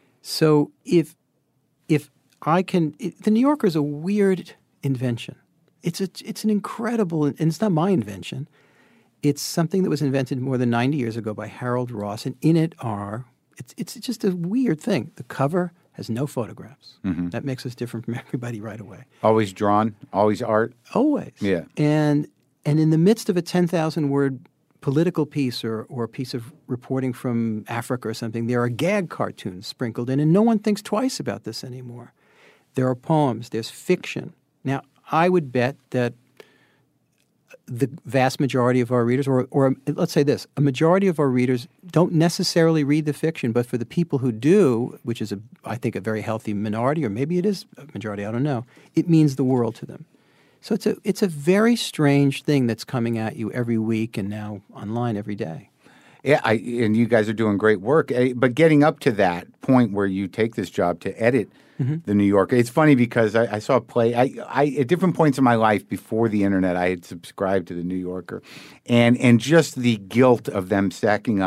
So if if I can, it, the New Yorker is a weird invention. It's a it's an incredible, and it's not my invention. It's something that was invented more than ninety years ago by Harold Ross, and in it are it's it's just a weird thing. The cover has no photographs. Mm-hmm. That makes us different from everybody right away. Always drawn. Always art. Always. Yeah. And and in the midst of a ten thousand word political piece or, or a piece of reporting from Africa or something, there are gag cartoons sprinkled in, and no one thinks twice about this anymore. There are poems, there's fiction. Now, I would bet that the vast majority of our readers, or, or let's say this, a majority of our readers don't necessarily read the fiction, but for the people who do, which is, a, I think, a very healthy minority, or maybe it is a majority, I don't know, it means the world to them. So it's a it's a very strange thing that's coming at you every week and now online every day. Yeah, I, and you guys are doing great work. Eh, But getting up to that point where you take this job to edit the New Yorker, it's funny because I, I saw a play. I, I at different points in my life before the internet, I had subscribed to the New Yorker, and and just the guilt of them stacking up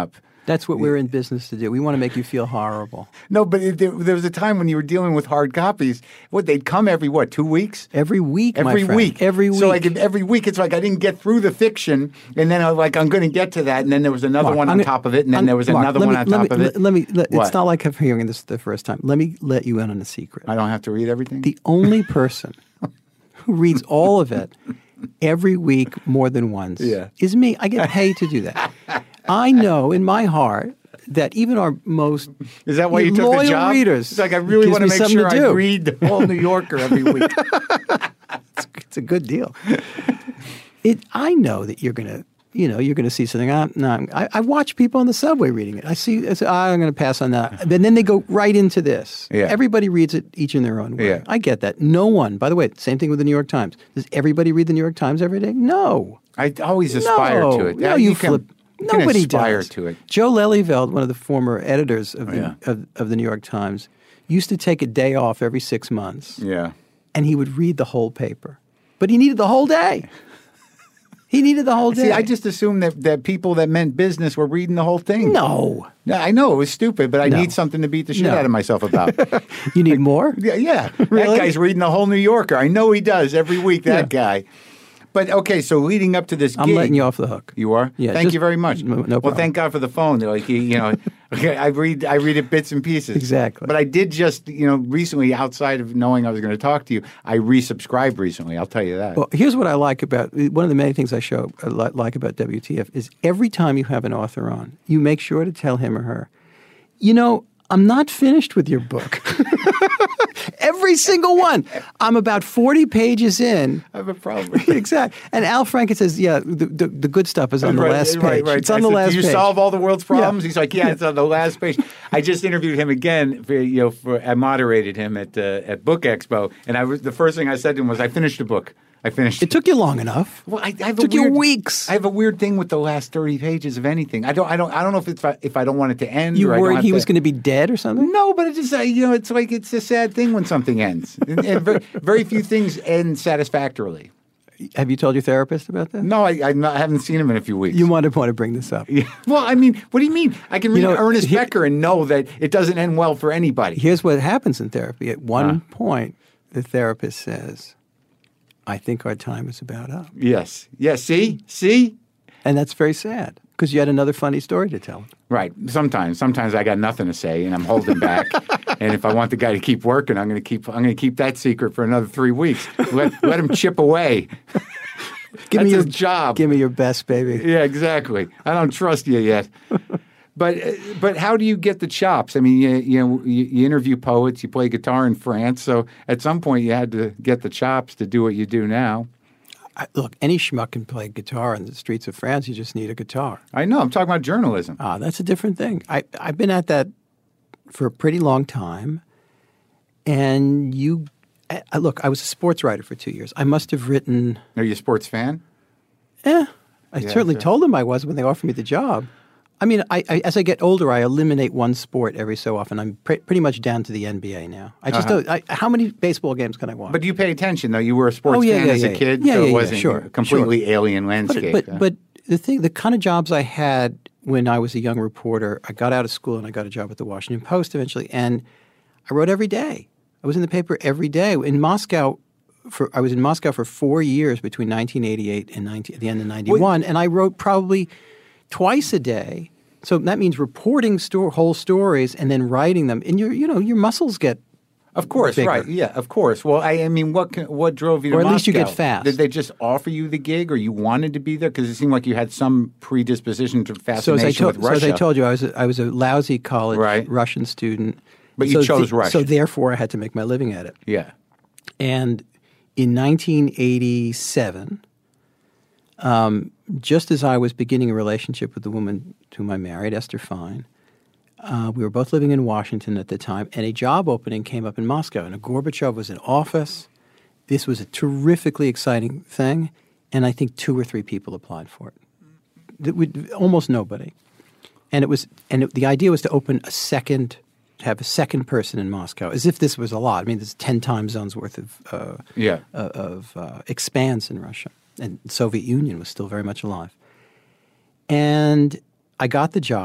That's what we're in business to do. We want to make you feel horrible. No, but it, there, there was a time when you were dealing with hard copies. What, they'd come every, what, two weeks? Every week, my Every friend. week. Every week. So like every week, it's like I didn't get through the fiction, and then I was like, I'm going to get to that, and then there was another Mark, one I'm on gonna- top of it, and then I'm- there was Mark, another let one me- on let top me- of it. Let me. Let, What? it's not like I'm hearing this the first time. Let me let you in on a secret. I don't have to read everything? The only person who reads all of it every week more than once Yeah. is me. I get paid to do that. I know in my heart that even our most Is that why you took loyal the job? readers, It's like I really gives want to me make something sure to I do. read the whole New Yorker every week. It's, it's a good deal. It. I know that you're gonna. You know, you're going to see something. I, no, I, I watch people on the subway reading it. I see. I say, oh, I'm going to pass on that. And then they go right into this. Yeah. Everybody reads it each in their own way. Yeah. I get that. No one. By the way, same thing with the New York Times. Does everybody read the New York Times every day? No. I always aspire no. to it. No, Yeah, you, can, flip. you can Nobody aspire does. to it. Joe Lelyveld, one of the former editors of the Yeah. of, of the New York Times, used to take a day off every six months, Yeah. and he would read the whole paper. But he needed the whole day. He needed the whole day. See, I just assumed that, that people that meant business were reading the whole thing. no. No, I know it was stupid, but I No. need something to beat the shit No. out of myself about. You need more? yeah, yeah. Really? That guy's reading the whole New Yorker. I know he does every week. That guy. But okay, so leading up to this, I'm gig, letting you off the hook. You are? Yeah, Thank just- you very much. no- no well, problem. thank God for the phone. Like you, you know, okay, I read, I read it bits and pieces. Exactly. But I did just, you know, recently, outside of knowing I was going to talk to you, I resubscribed recently. I'll tell you that. Well, here's what I like about one of the many things I show I li- like about W T F is every time you have an author on, you make sure to tell him or her, you know, I'm not finished with your book. Every single one. I'm about forty pages in. I have a problem with it. Exactly. And Al Franken says, yeah, the, the, the good stuff is on the Right, last page. right, right. It's on I the said, last Do you page. solve all the world's problems? Yeah. He's like, yeah, it's on the last page. I just interviewed him again. For, you know, for, I moderated him at uh, at Book Expo, and I was the first thing I said to him was, "I finished the book. I finished." It took you long enough. Well, I, I have It took a weird, you weeks. I have a weird thing with the last thirty pages of anything. I don't. I don't. I don't know if it's if I don't want it to end. You or I don't worried have he to, was going to be dead or something? No, but it's just uh, you know, it's like it's a sad thing when something ends, and, and very, very few things end satisfactorily. Have you told your therapist about that? No, I, I, not, I haven't seen him in a few weeks. You might want to bring this up. Yeah. Well, I mean, what do you mean? I can read You know, Ernest he- Becker and know that it doesn't end well for anybody. Here's what happens in therapy. At one Huh. point, the therapist says, I think our time is about up. Yes. Yes. See? See? And that's very sad because you had another funny story to tell. Right. Sometimes. Sometimes I got nothing to say and I'm holding back. And if I want the guy to keep working, I'm going to keep I'm going to keep that secret for another three weeks. Let, let him chip away. Give That's me your his job. Give me your best, baby. Yeah, exactly. I don't trust you yet. But uh, but how do you get the chops? I mean, you, you know, you, you interview poets, you play guitar in France, so at some point you had to get the chops to do what you do now. I, look, any schmuck can play guitar in the streets of France. You just need a guitar. I know. I'm talking about journalism. Ah, that's a different thing. I, I've been at that for a pretty long time. And you, I, look, I was a sports writer for two years. I must have written, Are you a sports fan? eh, I Yeah, certainly sure. told them I was when they offered me the job. I mean, I, I, as I get older, I eliminate one sport every so often. I'm pre- pretty much down to the N B A now. I just Uh-huh. don't. I, how many baseball games can I watch? But you pay attention, though. You were a sports Oh, yeah, fan yeah, as yeah, a kid, yeah, so yeah, it yeah, wasn't sure, a completely alien landscape. But huh? but the thing, the kind of jobs I had when I was a young reporter, I got out of school and I got a job at the Washington Post eventually, and I wrote every day. I was in the paper every day in Moscow. For I was in Moscow for four years between nineteen eighty-eight and nineteen, the end of ninety-one, and I wrote probably twice a day. So that means reporting sto- whole stories and then writing them, and your you know your muscles get. Of course, bigger. right? Yeah, of course. Well, I, I mean, what can, what drove you to Or at least you Moscow? get fast. Did they just offer you the gig, or you wanted to be there? Because it seemed like you had some predisposition to So as, fascination I told, with so Russia. as I told you, I was a, I was a lousy college Right. Russian student. But you so chose the- Russian. So therefore, I had to make my living at it. yeah. And in nineteen eighty-seven, um, just as I was beginning a relationship with the woman to whom I married, Esther Fine, uh, we were both living in Washington at the time, and a job opening came up in Moscow. And Gorbachev was in office. This was a terrifically exciting thing, and I think two or three people applied for it. That would, almost nobody. And it was, and it, the idea was to open a second, to have a second person in Moscow, as if this was a lot. I mean, there's ten time zones worth of uh, Yeah. uh, of uh, expanse in Russia, and the Soviet Union was still very much alive. And I got the job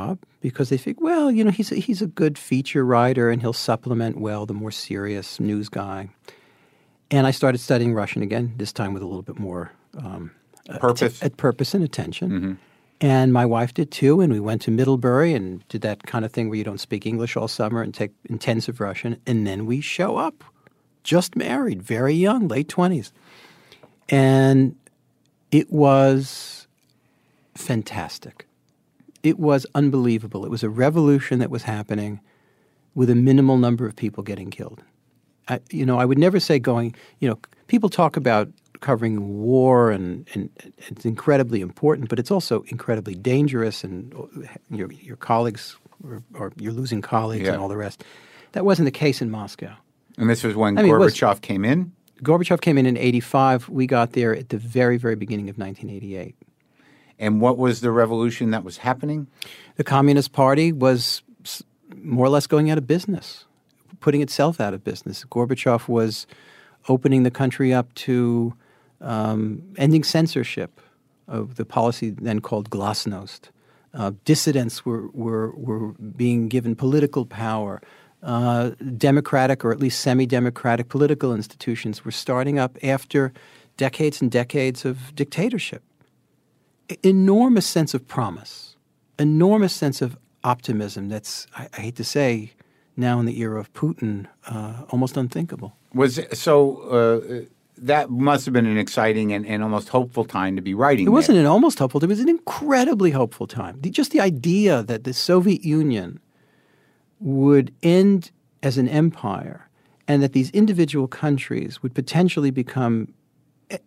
because they think, well, you know, he's a, he's a good feature writer and he'll supplement well the more serious news guy. And I started studying Russian again, this time with a little bit more um, purpose, at purpose and attention. Mm-hmm. And my wife did too, and we went to Middlebury and did that kind of thing where you don't speak English all summer and take intensive Russian. And then we show up, just married, very young, late twenties. And it was fantastic. It was unbelievable. It was a revolution that was happening with a minimal number of people getting killed. I, you know, I would never say going, you know, people talk about covering war and, and it's incredibly important, but it's also incredibly dangerous and your your colleagues or, or you're losing colleagues yeah. and all the rest. That wasn't the case in Moscow. And this was when I mean, Gorbachev was, came in? Gorbachev came in in eighty-five. We got there at the very, very beginning of nineteen eighty-eight. And what was the revolution that was happening? The Communist Party was more or less going out of business, putting itself out of business. Gorbachev was opening the country up to um, ending censorship of the policy then called glasnost. Uh, dissidents were, were, were being given political power. Uh, democratic or at least semi-democratic political institutions were starting up after decades and decades of dictatorship. E- enormous sense of promise, enormous sense of optimism that's, I, I hate to say, now in the era of Putin, uh, almost unthinkable. Was so uh, that must have been an exciting and, and almost hopeful time to be writing. It wasn't there. an almost hopeful. It was an incredibly hopeful time. The, just the idea that the Soviet Union would end as an empire and that these individual countries would potentially become uh,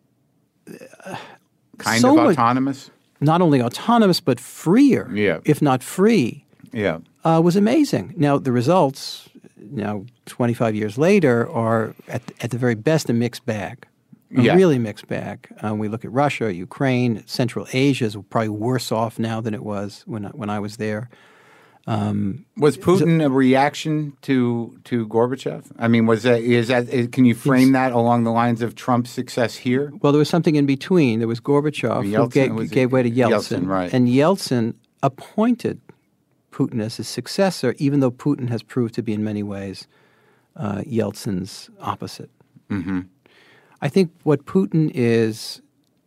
kind so of much, autonomous. not only autonomous but freer, yeah. if not free. Yeah. Uh, was amazing. Now, the results, now twenty-five years later, are at, at the very best a mixed bag, a yeah. really mixed bag. Um, we look at Russia, Ukraine, Central Asia is probably worse off now than it was when, when I was there. Um, was Putin a reaction to to Gorbachev? I mean, was that is that is, can you frame that along the lines of Trump's success here? Well, there was something in between. There was Gorbachev Yeltsin, who gave, was gave way to Yeltsin, Yeltsin, right. And Yeltsin appointed Putin as his successor, even though Putin has proved to be in many ways uh, Yeltsin's opposite. Mm-hmm. I think what Putin is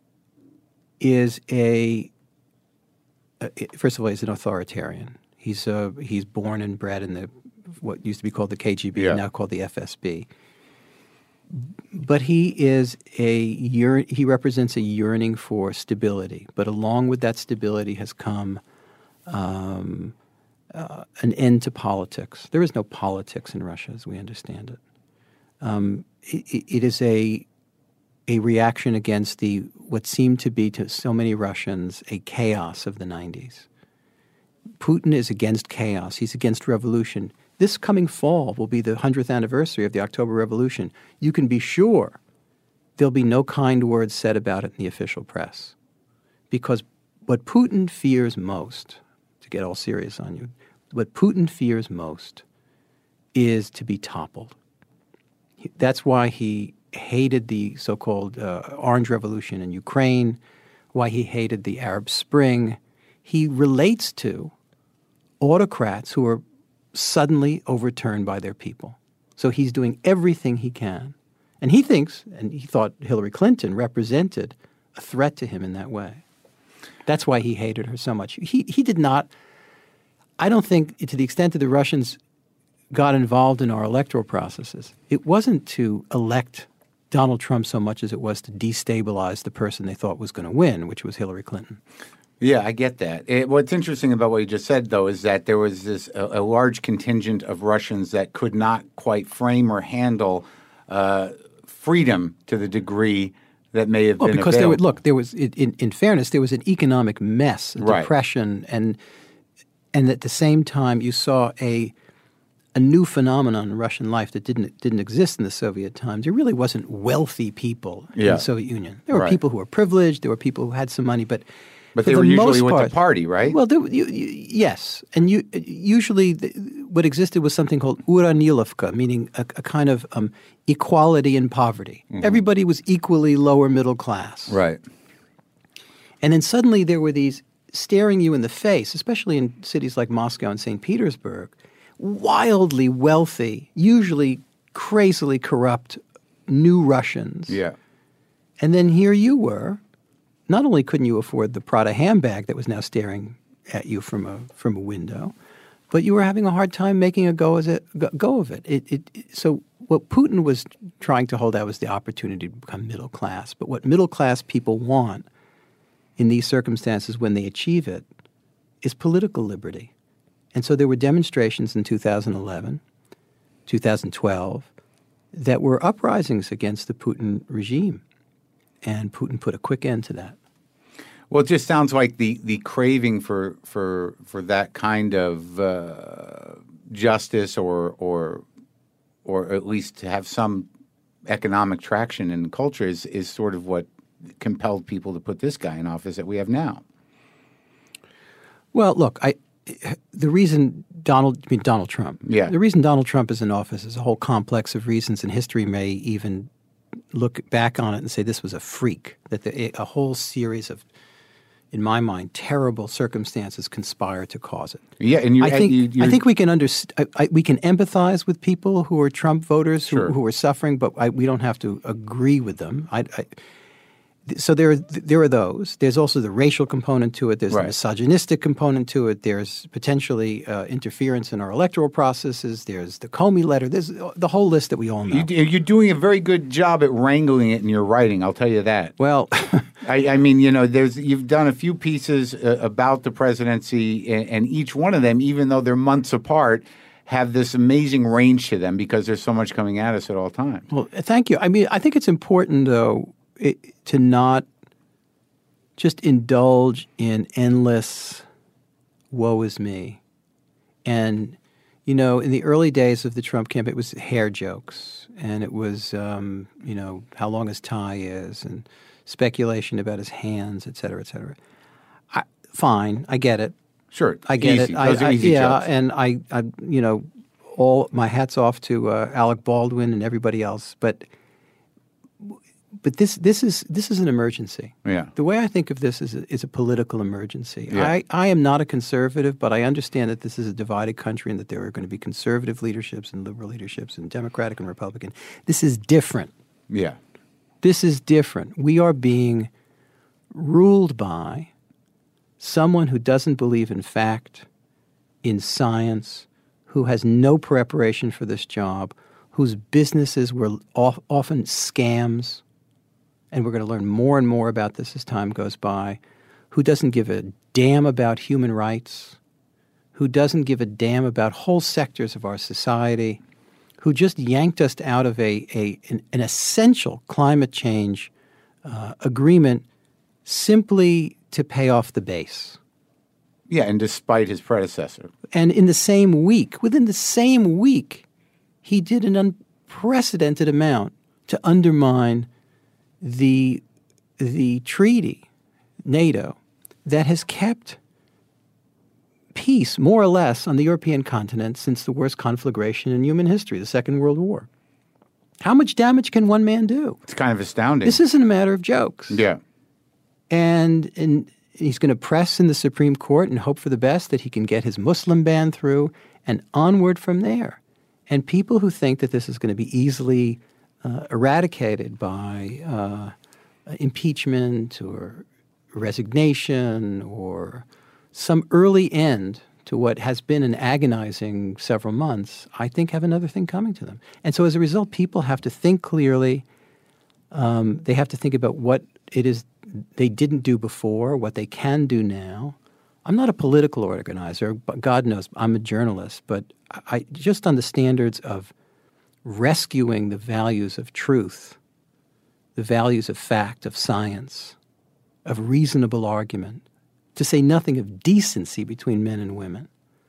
is a uh, first of all, he's an authoritarian. He's uh, he's born and bred in the what used to be called the K G B, yeah. now called the F S B. But he is a yearn- he represents a yearning for stability. But along with that stability has come um, uh, an end to politics. There is no politics in Russia as we understand it. Um, it, it is a a reaction against the what seemed to be to so many Russians a chaos of the nineties. Putin is against chaos. He's against revolution. This coming fall will be the hundredth anniversary of the October Revolution. You can be sure there'll be no kind words said about it in the official press. Because what Putin fears most, to get all serious on you, what Putin fears most is to be toppled. That's why he hated the so-called uh, Orange Revolution in Ukraine, why he hated the Arab Spring. He relates to autocrats who are suddenly overturned by their people. So he's doing everything he can. And he thinks, and he thought Hillary Clinton represented a threat to him in that way. That's why he hated her so much. He he did not, I don't think, to the extent that the Russians got involved in our electoral processes, it wasn't to elect Donald Trump so much as it was to destabilize the person they thought was going to win, which was Hillary Clinton. Yeah, I get that. It, what's interesting about what you just said, though, is that there was this a, a large contingent of Russians that could not quite frame or handle uh, freedom to the degree that may have well, been because available. there was, look, there was in, in fairness, there was an economic mess, a Right. depression, and and at the same time, you saw a a new phenomenon in Russian life that didn't didn't exist in the Soviet times. There really wasn't wealthy people in Yeah. the Soviet Union. There were Right. people who were privileged. There were people who had some money, but But for they were the usually most with part, the party, right? Well, there, you, you, yes, and you, usually the, what existed was something called Uranilovka, meaning a, a kind of um, equality in poverty. Mm-hmm. Everybody was equally lower middle class. Right. And then suddenly there were these staring you in the face, especially in cities like Moscow and Saint Petersburg, wildly wealthy, usually crazily corrupt new Russians. Yeah. And then here you were. Not only couldn't you afford the Prada handbag that was now staring at you from a from a window, but you were having a hard time making a go as it go of it. It, it, it. So what Putin was trying to hold out was the opportunity to become middle class. But what middle class people want in these circumstances when they achieve it is political liberty. And so there were demonstrations in two thousand eleven, two thousand twelve, that were uprisings against the Putin regime. And Putin put a quick end to that. Well, it just sounds like the, the craving for for for that kind of uh, justice, or or or at least to have some economic traction in culture, is is sort of what compelled people to put this guy in office that we have now. Well, look, I the reason Donald I mean Donald Trump. Yeah. The reason Donald Trump is in office is a whole complex of reasons, and history may even look back on it and say this was a freak, that the, a whole series of, in my mind, terrible circumstances conspire to cause it. Yeah, and you, I think you, I think we can underst- I, I, we can empathize with people who are Trump voters who, Sure. who are suffering, but I, we don't have to agree with them. I, I, so there, are, there are those. There's also the racial component to it. There's Right. the misogynistic component to it. There's potentially uh, interference in our electoral processes. There's the Comey letter. There's the whole list that we all know. You, you're doing a very good job at wrangling it in your writing. I'll tell you that. Well, I, I mean, you know, there's you've done a few pieces uh, about the presidency, and, and each one of them, even though they're months apart, have this amazing range to them because there's so much coming at us at all times. well, thank you. I mean, I think it's important, though, it, to not just indulge in endless woe is me. And, you know, in the early days of the Trump campaign, it was hair jokes. And it was, um, you know, how long his tie is and speculation about his hands, et cetera, et cetera. I, fine. I get it. Sure, I get easy. it. I, Those are I, easy yeah, jokes. and I, I, you know, all my hats off to uh, Alec Baldwin and everybody else. But, but this, this is this is an emergency. Yeah. The way I think of this is a, is a political emergency. Yeah. I, I am not a conservative, but I understand that this is a divided country and that there are going to be conservative leaderships and liberal leaderships and Democratic and Republican. This is different. Yeah. This is different. We are being ruled by someone who doesn't believe in fact, in science, who has no preparation for this job, whose businesses were of, often scams, and we're going to learn more and more about this as time goes by, who doesn't give a damn about human rights, who doesn't give a damn about whole sectors of our society, who just yanked us out of a, a an, an essential climate change uh, agreement simply to pay off the base. Yeah, and despite his predecessor. And in the same week, within the same week, he did an unprecedented amount to undermine the the treaty, NATO, that has kept peace, more or less, on the European continent since the worst conflagration in human history, the Second World War. How much damage can one man do? It's kind of astounding. This isn't a matter of jokes. Yeah. And, and he's going to press in the Supreme Court and hope for the best that he can get his Muslim ban through and onward from there. And people who think that this is going to be easily uh, eradicated by uh, impeachment or resignation or some early end to what has been an agonizing several months, I think have another thing coming to them. And so as a result, people have to think clearly. Um, they have to think about what it is they didn't do before, what they can do now. I'm not a political organizer, but God knows I'm a journalist, but I just on the standards of rescuing the values of truth, the values of fact, of science, of reasonable argument, to say nothing of decency between men and women.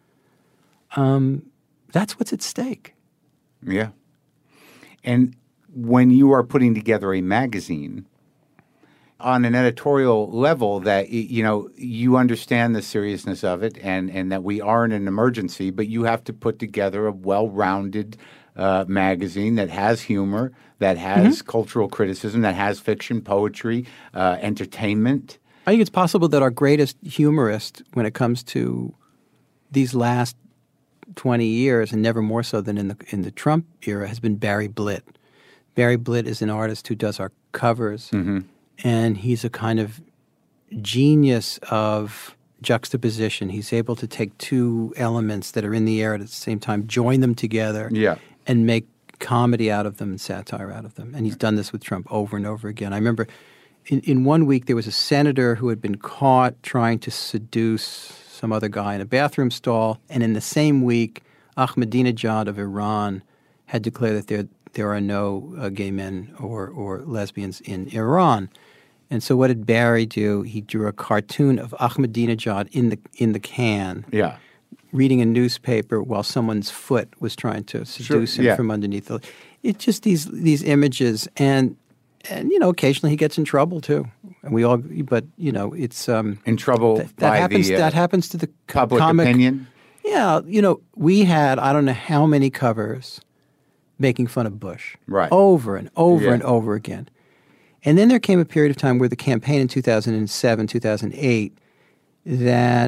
Um, that's what's at stake. Yeah. And when you are putting together a magazine on an editorial level that, you know, you understand the seriousness of it and, and that we are in an emergency, but you have to put together a well-rounded uh, magazine that has humor, that has mm-hmm. cultural criticism, that has fiction, poetry, uh, entertainment. I think it's possible that our greatest humorist, when it comes to these last twenty years, and never more so than in the in the Trump era, has been Barry Blitt. Barry Blitt is an artist who does our covers, mm-hmm. and he's a kind of genius of juxtaposition. He's able to take two elements that are in the air at the same time, join them together, yeah. and make comedy out of them and satire out of them. And he's done this with Trump over and over again. I remember in, in one week there was a senator who had been caught trying to seduce some other guy in a bathroom stall, and in the same week, Ahmadinejad of Iran had declared that there there are no uh, gay men or, or lesbians in Iran. And so what did Barry do? He drew a cartoon of Ahmadinejad in the in the can, yeah. reading a newspaper while someone's foot was trying to seduce Sure, him yeah. from underneath. The, it's just these these images, and and you know, occasionally he gets in trouble too. And we all, but you know, it's um, In trouble that, that by happens. the uh, that happens to the co- public comic opinion. Yeah, you know, we had I don't know how many covers making fun of Bush, Right. over and over Yeah. and over again. And then there came a period of time where the campaign in two thousand seven, two thousand eight, that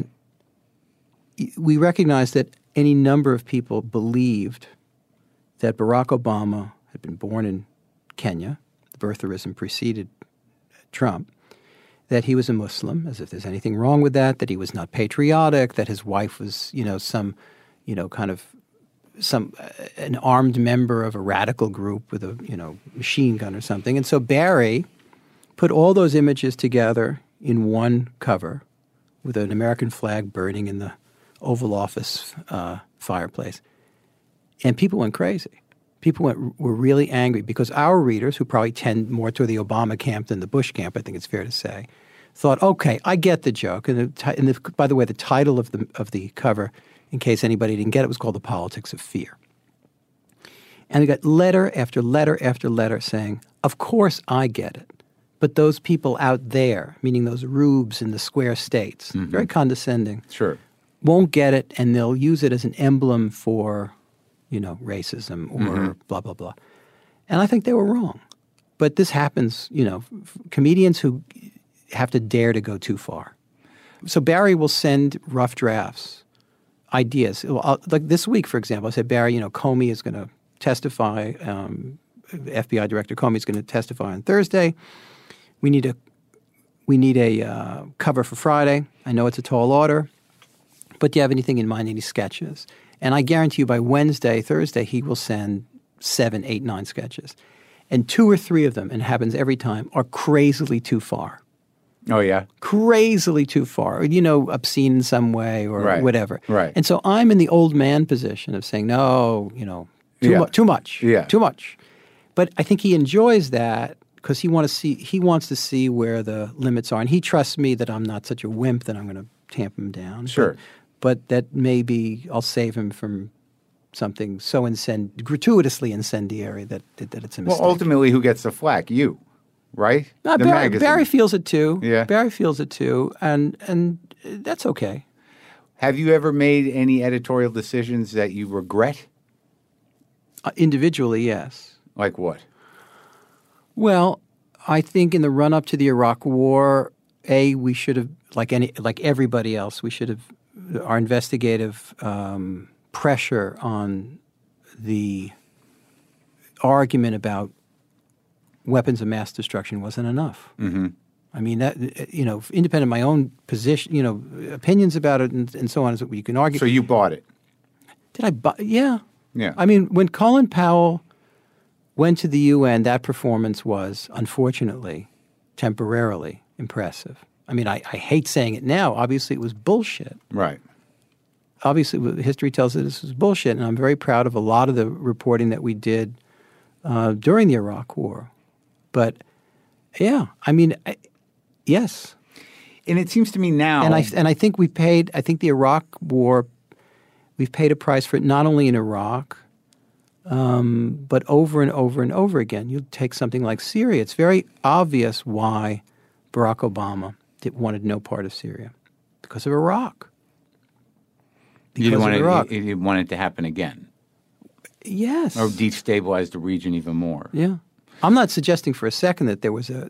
we recognized that any number of people believed that Barack Obama had been born in Kenya, the birtherism preceded Trump, that he was a Muslim, as if there's anything wrong with that, that he was not patriotic, that his wife was, you know, some, you know, kind of some uh, an armed member of a radical group with a, you know, machine gun or something. And so Barry put all those images together in one cover with an American flag burning in the Oval Office uh, fireplace. And people went crazy. People went, were really angry because our readers, who probably tend more to the Obama camp than the Bush camp, I think it's fair to say, thought, okay, I get the joke. And, the, and the, by the way, the title of the of the cover, in case anybody didn't get it, was called The Politics of Fear. And we got letter after letter after letter saying, of course I get it. But those people out there, meaning those rubes in the square states, Mm-hmm. very condescending, Sure. won't get it, and they'll use it as an emblem for, you know, racism or Mm-hmm. blah, blah, blah. And I think they were wrong. But this happens, you know, f- comedians who have to dare to go too far. So Barry will send rough drafts, ideas. Well, I'll- like this week, for example, I said, Barry, you know, Comey is going to testify, um, F B I Director Comey is going to testify on Thursday. We need a we need a uh, cover for Friday. I know it's a tall order, but do you have anything in mind, any sketches? And I guarantee you by Wednesday, Thursday, he will send seven, eight, nine sketches. And two or three of them, and it happens every time, are crazily too far. Oh, yeah? Crazily too far. You know, obscene in some way or Right, whatever. right. And so I'm in the old man position of saying, no, you know, too, Yeah. mu- too much. Yeah. Too much. But I think he enjoys that because he want to see he wants to see where the limits are, and he trusts me that I'm not such a wimp that I'm going to tamp him down. Sure. But, but that maybe I'll save him from something so incend- gratuitously incendiary that that, that it's a mistake. Well, ultimately, who gets the flack? You, right? No, the Barry, magazine. Barry feels it too. Yeah. Barry feels it too, and and that's okay. Have you ever made any editorial decisions that you regret? Uh, individually, yes. Like what? Well, I think in the run up to the Iraq War, a we should have, like any like everybody else, we should have our investigative um, pressure on the argument about weapons of mass destruction wasn't enough. Mm-hmm. I mean, that you know, independent of my own position, you know, opinions about it and, and so on, is what you can argue. So you bought it? Did I buy? Yeah. Yeah. I mean, when Colin Powell went to the U N, that performance was, unfortunately, temporarily impressive. I mean, I, I hate saying it now. Obviously, it was bullshit. Right. Obviously, history tells us this was bullshit, and I'm very proud of a lot of the reporting that we did uh, during the Iraq War. But, yeah, I mean, I, yes. And it seems to me now... And I and I think we paid, I think the Iraq War, we've paid a price for it not only in Iraq, um, but over and over and over again. You take something like Syria. It's very obvious why Barack Obama did, wanted no part of Syria. Because of Iraq. Because you didn't of want Iraq. it, you didn't want it to happen again. Yes. Or destabilize the region even more. Yeah. I'm not suggesting for a second that there was a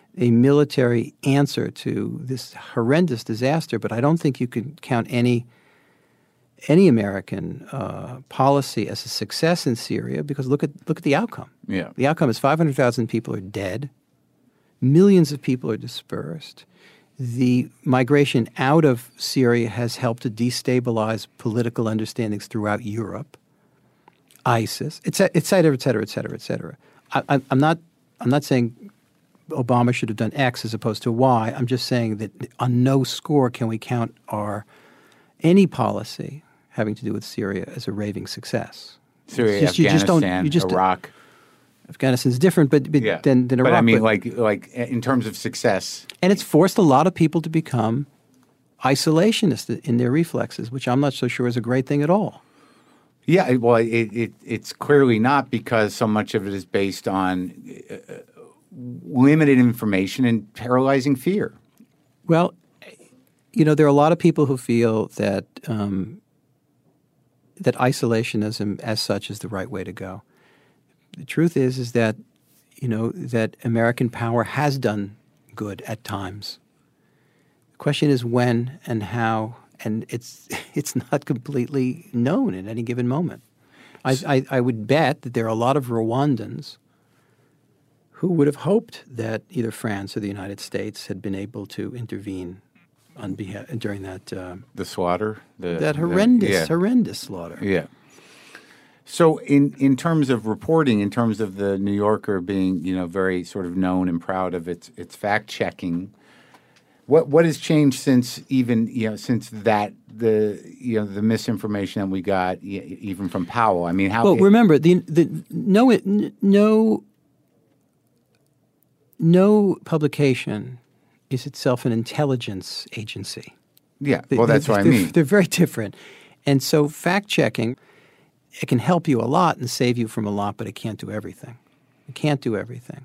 a military answer to this horrendous disaster, but I don't think you could count any any American uh, policy as a success in Syria because look at look at the outcome. Yeah. The outcome is five hundred thousand people are dead, millions of people are dispersed. The migration out of Syria has helped to destabilize political understandings throughout Europe. ISIS, et cetera, et cetera, et cetera, et cetera, et cetera. I, I, I'm not I'm not saying Obama should have done X as opposed to Y. I'm just saying that on no score can we count our any policy having to do with Syria as a raving success. Syria, just, you just don't, Afghanistan, you just Iraq. Afghanistan's different, but, but Yeah. than, than Iraq. But I mean, but- like, like in terms of success. and it's forced a lot of people to become isolationist in their reflexes, which I'm not so sure is a great thing at all. Yeah, well, it, it it's clearly not because so much of it is based on uh, limited information and paralyzing fear. Well, you know, there are a lot of people who feel that um, that isolationism as such is the right way to go. The truth is, is that, you know, that American power has done good at times. The question is when and how, and it's it's not completely known at any given moment. I, I, I would bet that there are a lot of Rwandans who would have hoped that either France or the United States had been able to intervene on behalf during that uh, The slaughter, the, that the- horrendous, yeah. horrendous slaughter. Yeah. So in, in terms of reporting, in terms of the New Yorker being, you know, very sort of known and proud of its its fact checking, what what has changed since even, you know, since that the you know the misinformation that we got e- even from Powell? I mean, how Well, remember the the no n- no no publication is itself an intelligence agency. yeah, They- well, that's they're, what I they're- mean. They're very different, and so fact checking it can help you a lot and save you from a lot, but it can't do everything. It can't do everything.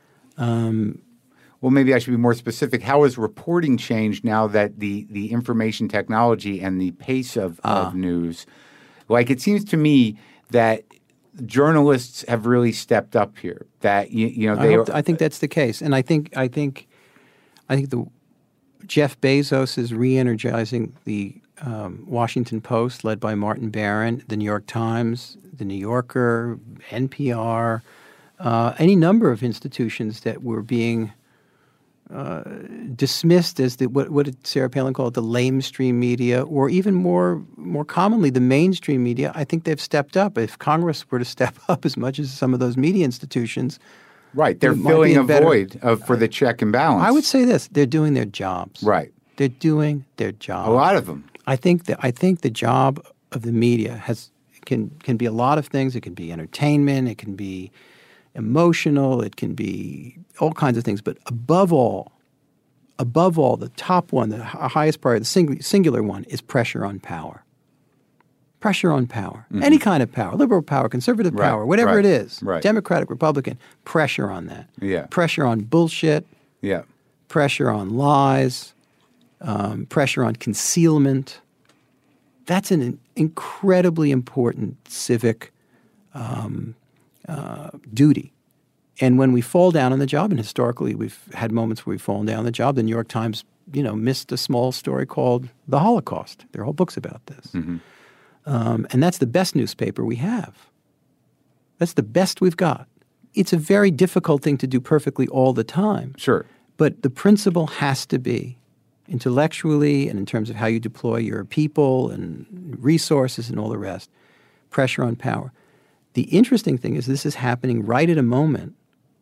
Well, maybe I should be more specific. How has reporting changed now that the, the information technology and the pace of, Ah. of news? Like, it seems to me that journalists have really stepped up here. That you, you know I, they hope- are, I think that's the case, and I think I think I think the Jeff Bezos is re-energizing the um, Washington Post, led by Martin Barron, the New York Times, the New Yorker, N P R, uh, any number of institutions that were being uh, dismissed as the what, what did Sarah Palin call it, the lamestream media, or even more more commonly the mainstream media. I think they've stepped up. If Congress were to step up as much as some of those media institutions, right. They're it might filling be a a better- void of, for the check and balance. I would say this: they're doing their jobs. right. They're doing their job. A lot of them. I think that I think the job of the media has can can be a lot of things. It can be entertainment. It can be emotional. It can be all kinds of things. But above all, above all, the top one, the hi- highest priority, the sing, singular one, is pressure on power. Pressure on power. Any kind of power, liberal power, conservative Right, power, whatever right, it is, right. Democratic, Republican, pressure on that. Yeah. Pressure on bullshit. Yeah. Pressure on lies. Um, pressure on concealment. That's an incredibly important civic um, uh, duty. And when we fall down on the job, and historically we've had moments where we've fallen down on the job, the New York Times, you know, missed a small story called The Holocaust. There are whole books about this. Mm-hmm. Um, and that's the best newspaper we have. That's the best we've got. It's a very difficult thing to do perfectly all the time. Sure. But the principle has to be, intellectually and in terms of how you deploy your people and resources and all the rest, pressure on power. The interesting thing is this is happening right at a moment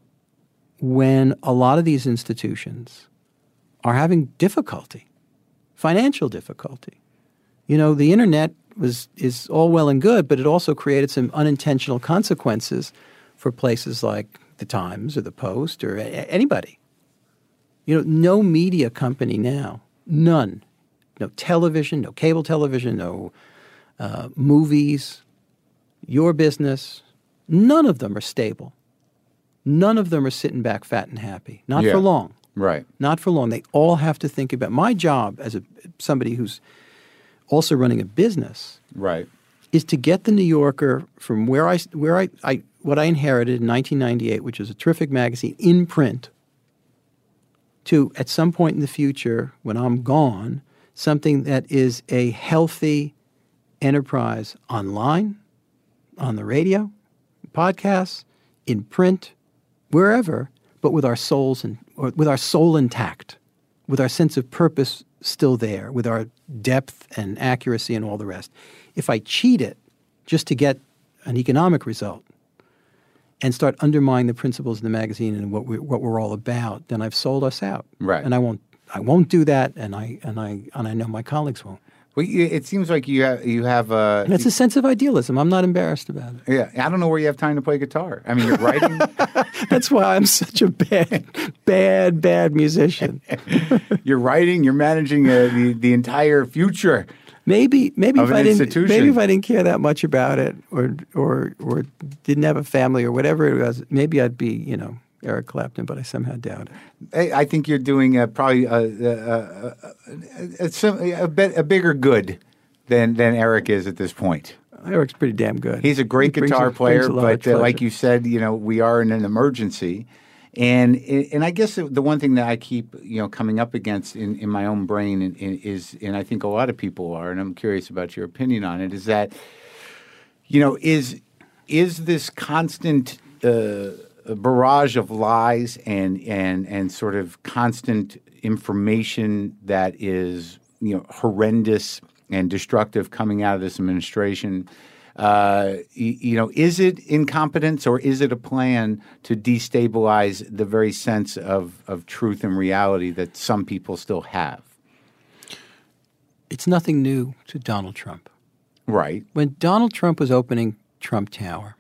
when a lot of these institutions are having difficulty, financial difficulty. You know, the internet was is all well and good, but it also created some unintentional consequences for places like the Times or the Post or a- anybody. You know, no media company now, none, no television, no cable television, no uh, movies, your business, none of them are stable. None of them are sitting back fat and happy. Not Yeah. for long. Right. Not for long. They all have to think about my job as a somebody who's also running a business Right. is to get the New Yorker from where I where I, I what I inherited in nineteen ninety-eight, which was a terrific magazine in print, to, at some point in the future, when I'm gone, something that is a healthy enterprise online, on the radio, podcasts, in print, wherever, but with our souls and or with our soul intact, with our sense of purpose still there, with our depth and accuracy and all the rest. If I cheat it just to get an economic result and start undermining the principles of the magazine and what we what we're all about, then I've sold us out. Right. And I won't I won't do that, and I and I and I know my colleagues won't. Well, you- it seems like you have you have uh, And it's a sense of idealism. I'm not embarrassed about it. yeah. I don't know where you have time to play guitar. I mean, you're writing. That's why I'm such a bad, bad, bad musician. You're writing. You're managing uh, the the entire future. Maybe, maybe Of if an I didn't, institution. maybe if I didn't care that much about it, or or or didn't have a family, or whatever it was, maybe I'd be, you know, Eric Clapton. But I somehow doubt it. I, I think you're doing uh, probably a, a, a, a, a, a, bit, a bigger good than than Eric is at this point. Eric's pretty damn good. He's a great He brings guitar a- brings player, a lot of but uh, like pleasure. you said, you know, we are in an emergency, and and I guess the one thing that I keep you know coming up against in, in my own brain is, and I think a lot of people are, and I'm curious about your opinion on it, is that you know is is this constant uh, barrage of lies and and and sort of constant information that is you know horrendous and destructive coming out of this administration. Uh, you, you know, is it incompetence or is it a plan to destabilize the very sense of, of truth and reality that some people still have? It's nothing new to Donald Trump. Right. When Donald Trump was opening Trump Tower,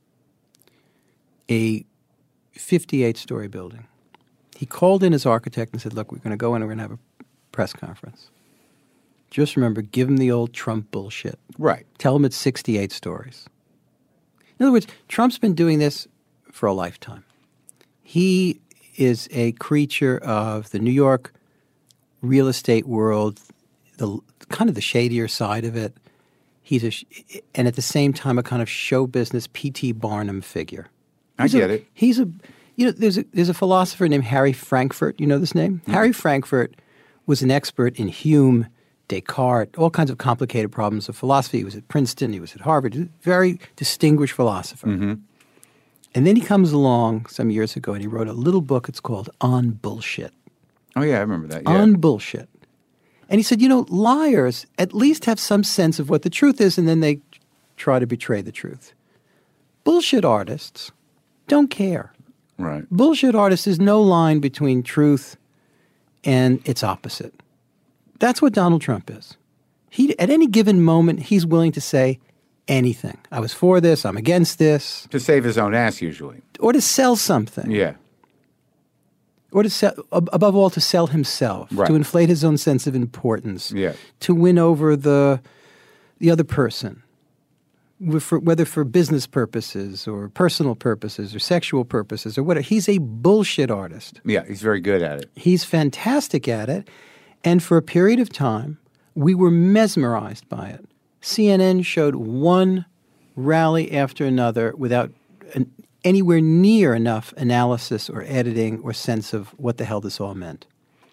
a fifty-eight story building, he called in his architect and said, look, we're going to go in and we're going to have a press conference. Just remember, give him the old Trump bullshit. Right. Tell him it's sixty-eight stories. In other words, Trump's been doing this for a lifetime. He is a creature of the New York real estate world, the kind of the shadier side of it. He's a, sh- and at the same time, a kind of show business P T Barnum figure. I He's get a, it. He's a, you know, there's a there's a philosopher named Harry Frankfurt. You know this name? Mm-hmm. Harry Frankfurt was an expert in Hume, Descartes, all kinds of complicated problems of philosophy. He was at Princeton. He was at Harvard. He was a very distinguished philosopher. Mm-hmm. And then he comes along some years ago and he wrote a little book. It's called On Bullshit. Oh, yeah, I remember that. Yeah. On Bullshit. And he said, you know, liars at least have some sense of what the truth is, and then they try to betray the truth. Bullshit artists don't care. Right. Bullshit artists is no line between truth and its opposite. That's what Donald Trump is. He, at any given moment, he's willing to say anything. I was for this, I'm against this. To save his own ass, usually. Or to sell something. Yeah. Or to sell, ab- above all, to sell himself, Right. to inflate his own sense of importance, Yeah. to win over the the other person, Wh- for, whether for business purposes or personal purposes or sexual purposes or whatever. He's a bullshit artist. Yeah, he's very good at it. He's fantastic at it. And for a period of time, we were mesmerized by it. C N N showed one rally after another without an, anywhere near enough analysis or editing or sense of what the hell this all meant.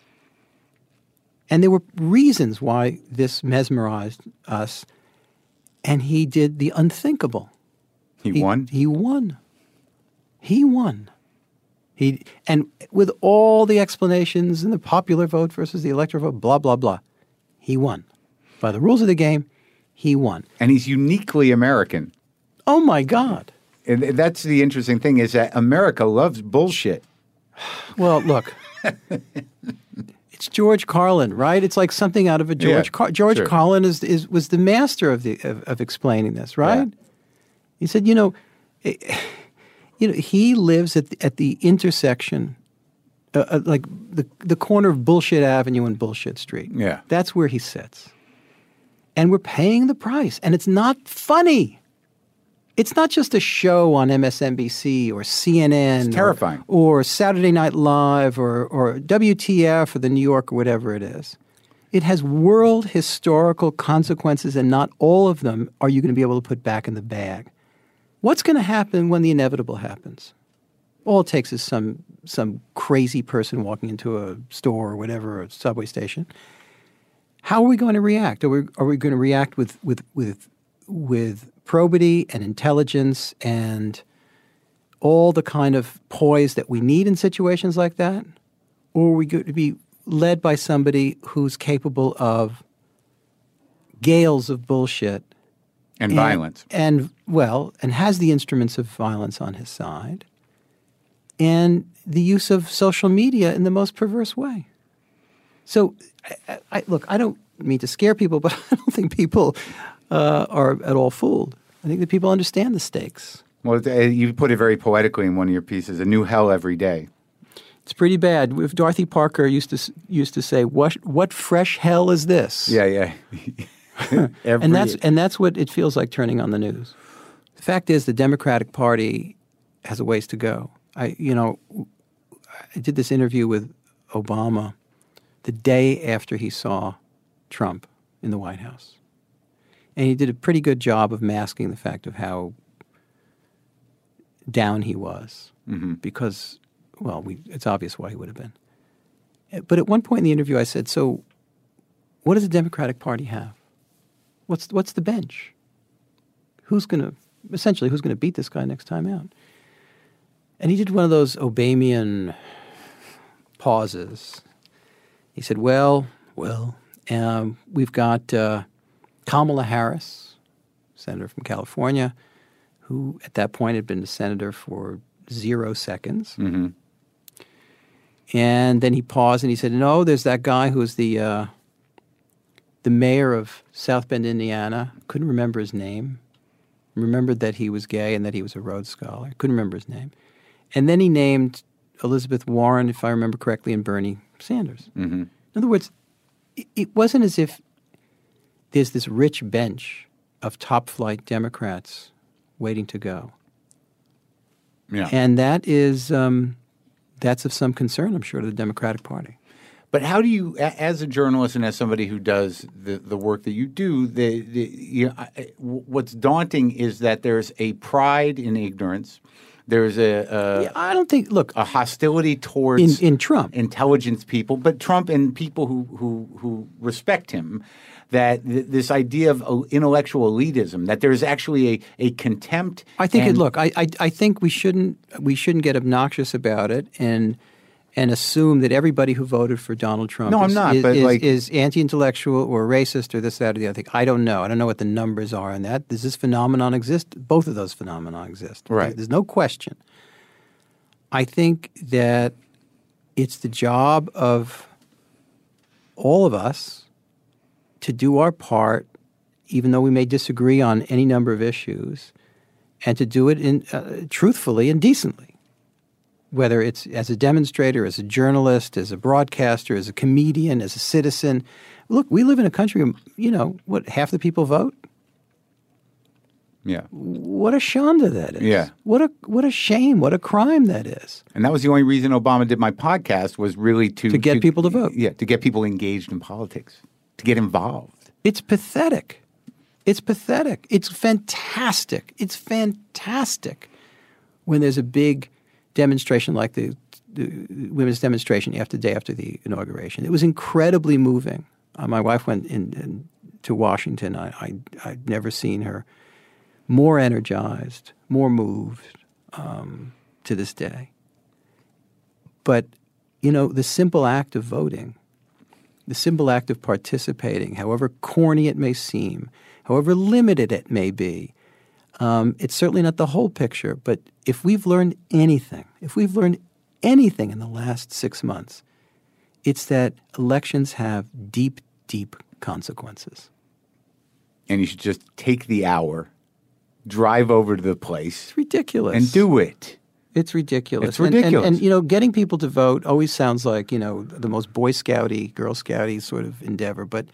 And there were reasons why this mesmerized us. And he did the unthinkable. He, won? He won. He won. He and with all the explanations and the popular vote versus the electoral vote, blah blah blah, he won. By the rules of the game, he won. And he's uniquely American. Oh my God! And that's the interesting thing is that America loves bullshit. Well, look, it's George Carlin, right? It's like something out of a George Yeah, Car- George sure. Carlin is is was the master of the of, of explaining this, right? Yeah. He said, you know. It, You know, he lives at the, at the intersection, uh, uh, like the the corner of Bullshit Avenue and Bullshit Street. Yeah. That's where he sits. And we're paying the price. And it's not funny. It's not just a show on M S N B C or C N N. It's terrifying. Or, or Saturday Night Live or, or W T F or The New York or whatever it is. It has world historical consequences, and not all of them are you going to be able to put back in the bag. What's going to happen when the inevitable happens? All it takes is some some crazy person walking into a store or whatever, a subway station. How are we going to react? Are we are we going to react with with with with probity and intelligence and all the kind of poise that we need in situations like that? Or are we going to be led by somebody who's capable of gales of bullshit And, and violence. And, well, and has the instruments of violence on his side and the use of social media in the most perverse way? So, I, I, look, I don't mean to scare people, but I don't think people uh, are at all fooled. I think that people understand the stakes. Well, you put it very poetically in one of your pieces, a new hell every day. It's pretty bad. If Dorothy Parker used to used to say, "What what fresh hell is this?" Yeah, yeah. Every, and that's and that's what it feels like turning on the news. The fact is, the Democratic Party has a ways to go. I, you know, I did this interview with Obama the day after he saw Trump in the White House, and he did a pretty good job of masking the fact of how down he was, mm-hmm. because, well, we, it's obvious why he would have been. But at one point in the interview, I said, "So, what does the Democratic Party have? What's what's the bench? Who's going to essentially who's going to beat this guy next time out?" And he did one of those Obamian pauses. He said, "Well, well, um, we've got uh, Kamala Harris, senator from California, who at that point had been a senator for zero seconds." Mm-hmm. And then he paused and he said, "No, there's that guy who's the uh, the mayor of South Bend, Indiana. Couldn't remember his name. Remembered that he was gay and that he was a Rhodes Scholar. Couldn't remember his name. And then he named Elizabeth Warren, if I remember correctly, and Bernie Sanders." Mm-hmm. In other words, it, it wasn't as if there's this rich bench of top-flight Democrats waiting to go. Yeah. And that is um, that's of some concern, I'm sure, to the Democratic Party. But how do you, as a journalist and as somebody who does the, the work that you do, the, the you know, what's daunting is that there's a pride in ignorance. There's a, a yeah, I don't think. Look, a hostility towards in, in Trump, intelligence people, but Trump and people who who, who respect him. That th- this idea of intellectual elitism, that there's actually a, a contempt. I think. And, it, look, I, I I think we shouldn't we shouldn't get obnoxious about it and and assume that everybody who voted for Donald Trump no, is, I'm not, is, but is, like, is anti-intellectual or racist or this, that, or the other thing. I don't know. I don't know what the numbers are on that. Does this phenomenon exist? Both of those phenomena exist. Right. There's no question. I think that it's the job of all of us to do our part, even though we may disagree on any number of issues, and to do it in uh, truthfully and decently. Whether it's as a demonstrator, as a journalist, as a broadcaster, as a comedian, as a citizen. Look, we live in a country, you know, what, half the people vote? Yeah. What a shanda that is. Yeah. What a what a shame, what a crime that is. And that was the only reason Obama did my podcast, was really to... To get to, people to vote. Yeah, to get people engaged in politics, to get involved. It's pathetic. It's pathetic. It's fantastic. It's fantastic when there's a big demonstration like the, the women's demonstration after the day after the inauguration. It was incredibly moving. Uh, my wife went in, in to Washington. I, I, I'd never seen her more energized, more moved um, to this day. But, you know, the simple act of voting, the simple act of participating, however corny it may seem, however limited it may be, Um, it's certainly not the whole picture, but if we've learned anything, if we've learned anything in the last six months, it's that elections have deep, deep consequences. And you should just take the hour, drive over to the place. It's ridiculous. And do it. It's ridiculous. It's ridiculous. And, and, and, you know, getting people to vote always sounds like, you know, the most Boy Scouty, Girl Scouty sort of endeavor. But,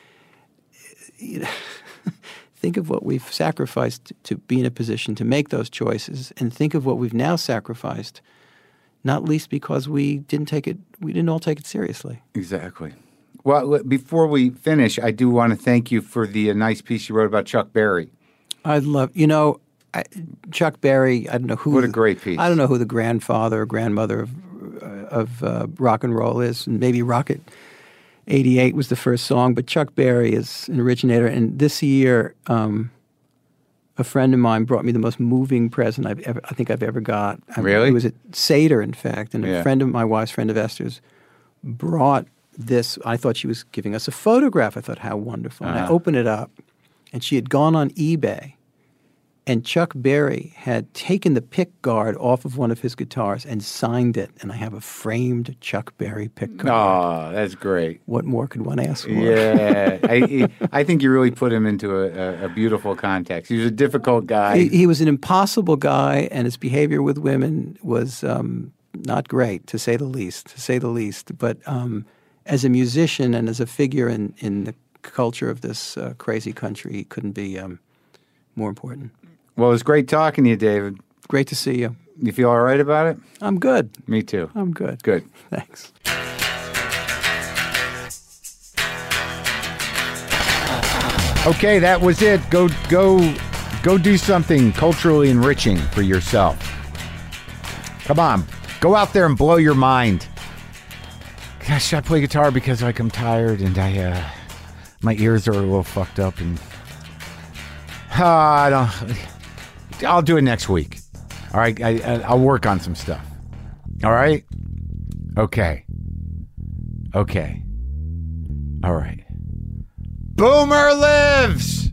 you know, think of what we've sacrificed to be in a position to make those choices, and think of what we've now sacrificed, not least because we didn't take it, we didn't all take it seriously. Exactly. Well, before we finish, I do want to thank you for the uh, nice piece you wrote about Chuck Berry. I love, you know, I, Chuck Berry. I don't know who. What a great piece. I don't know who the grandfather or grandmother of of uh, rock and roll is. And maybe Rocket eighty-eight was the first song, but Chuck Berry is an originator. And this year, um, a friend of mine brought me the most moving present I've ever, I think I've ever got. Really? It was at Seder, in fact, and Yeah. a friend of my wife's friend of Esther's brought this. I thought she was giving us a photograph. I thought, how wonderful. And I Uh-huh. opened it up, and she had gone on eBay, and Chuck Berry had taken the pick guard off of one of his guitars and signed it. And I have a framed Chuck Berry pick guard. Oh, that's great. What more could one ask for? Yeah, I, I think you really put him into a, a, a beautiful context. He was a difficult guy. He, he was an impossible guy, and his behavior with women was um, not great, to say the least. To say the least, but um, as a musician and as a figure in, in the culture of this uh, crazy country, he couldn't be um, more important. Well, it was great talking to you, David. Great to see you. You feel all right about it? I'm good. Me too. I'm good. Good. Thanks. Okay, that was it. Go, go, go do something culturally enriching for yourself. Come on, go out there and blow your mind. Gosh, I play guitar because like I'm tired and I, uh, my ears are a little fucked up and uh, I don't. I'll do it next week. All right, I, I, I'll work on some stuff. All right. Okay. Okay. All right. Boomer lives!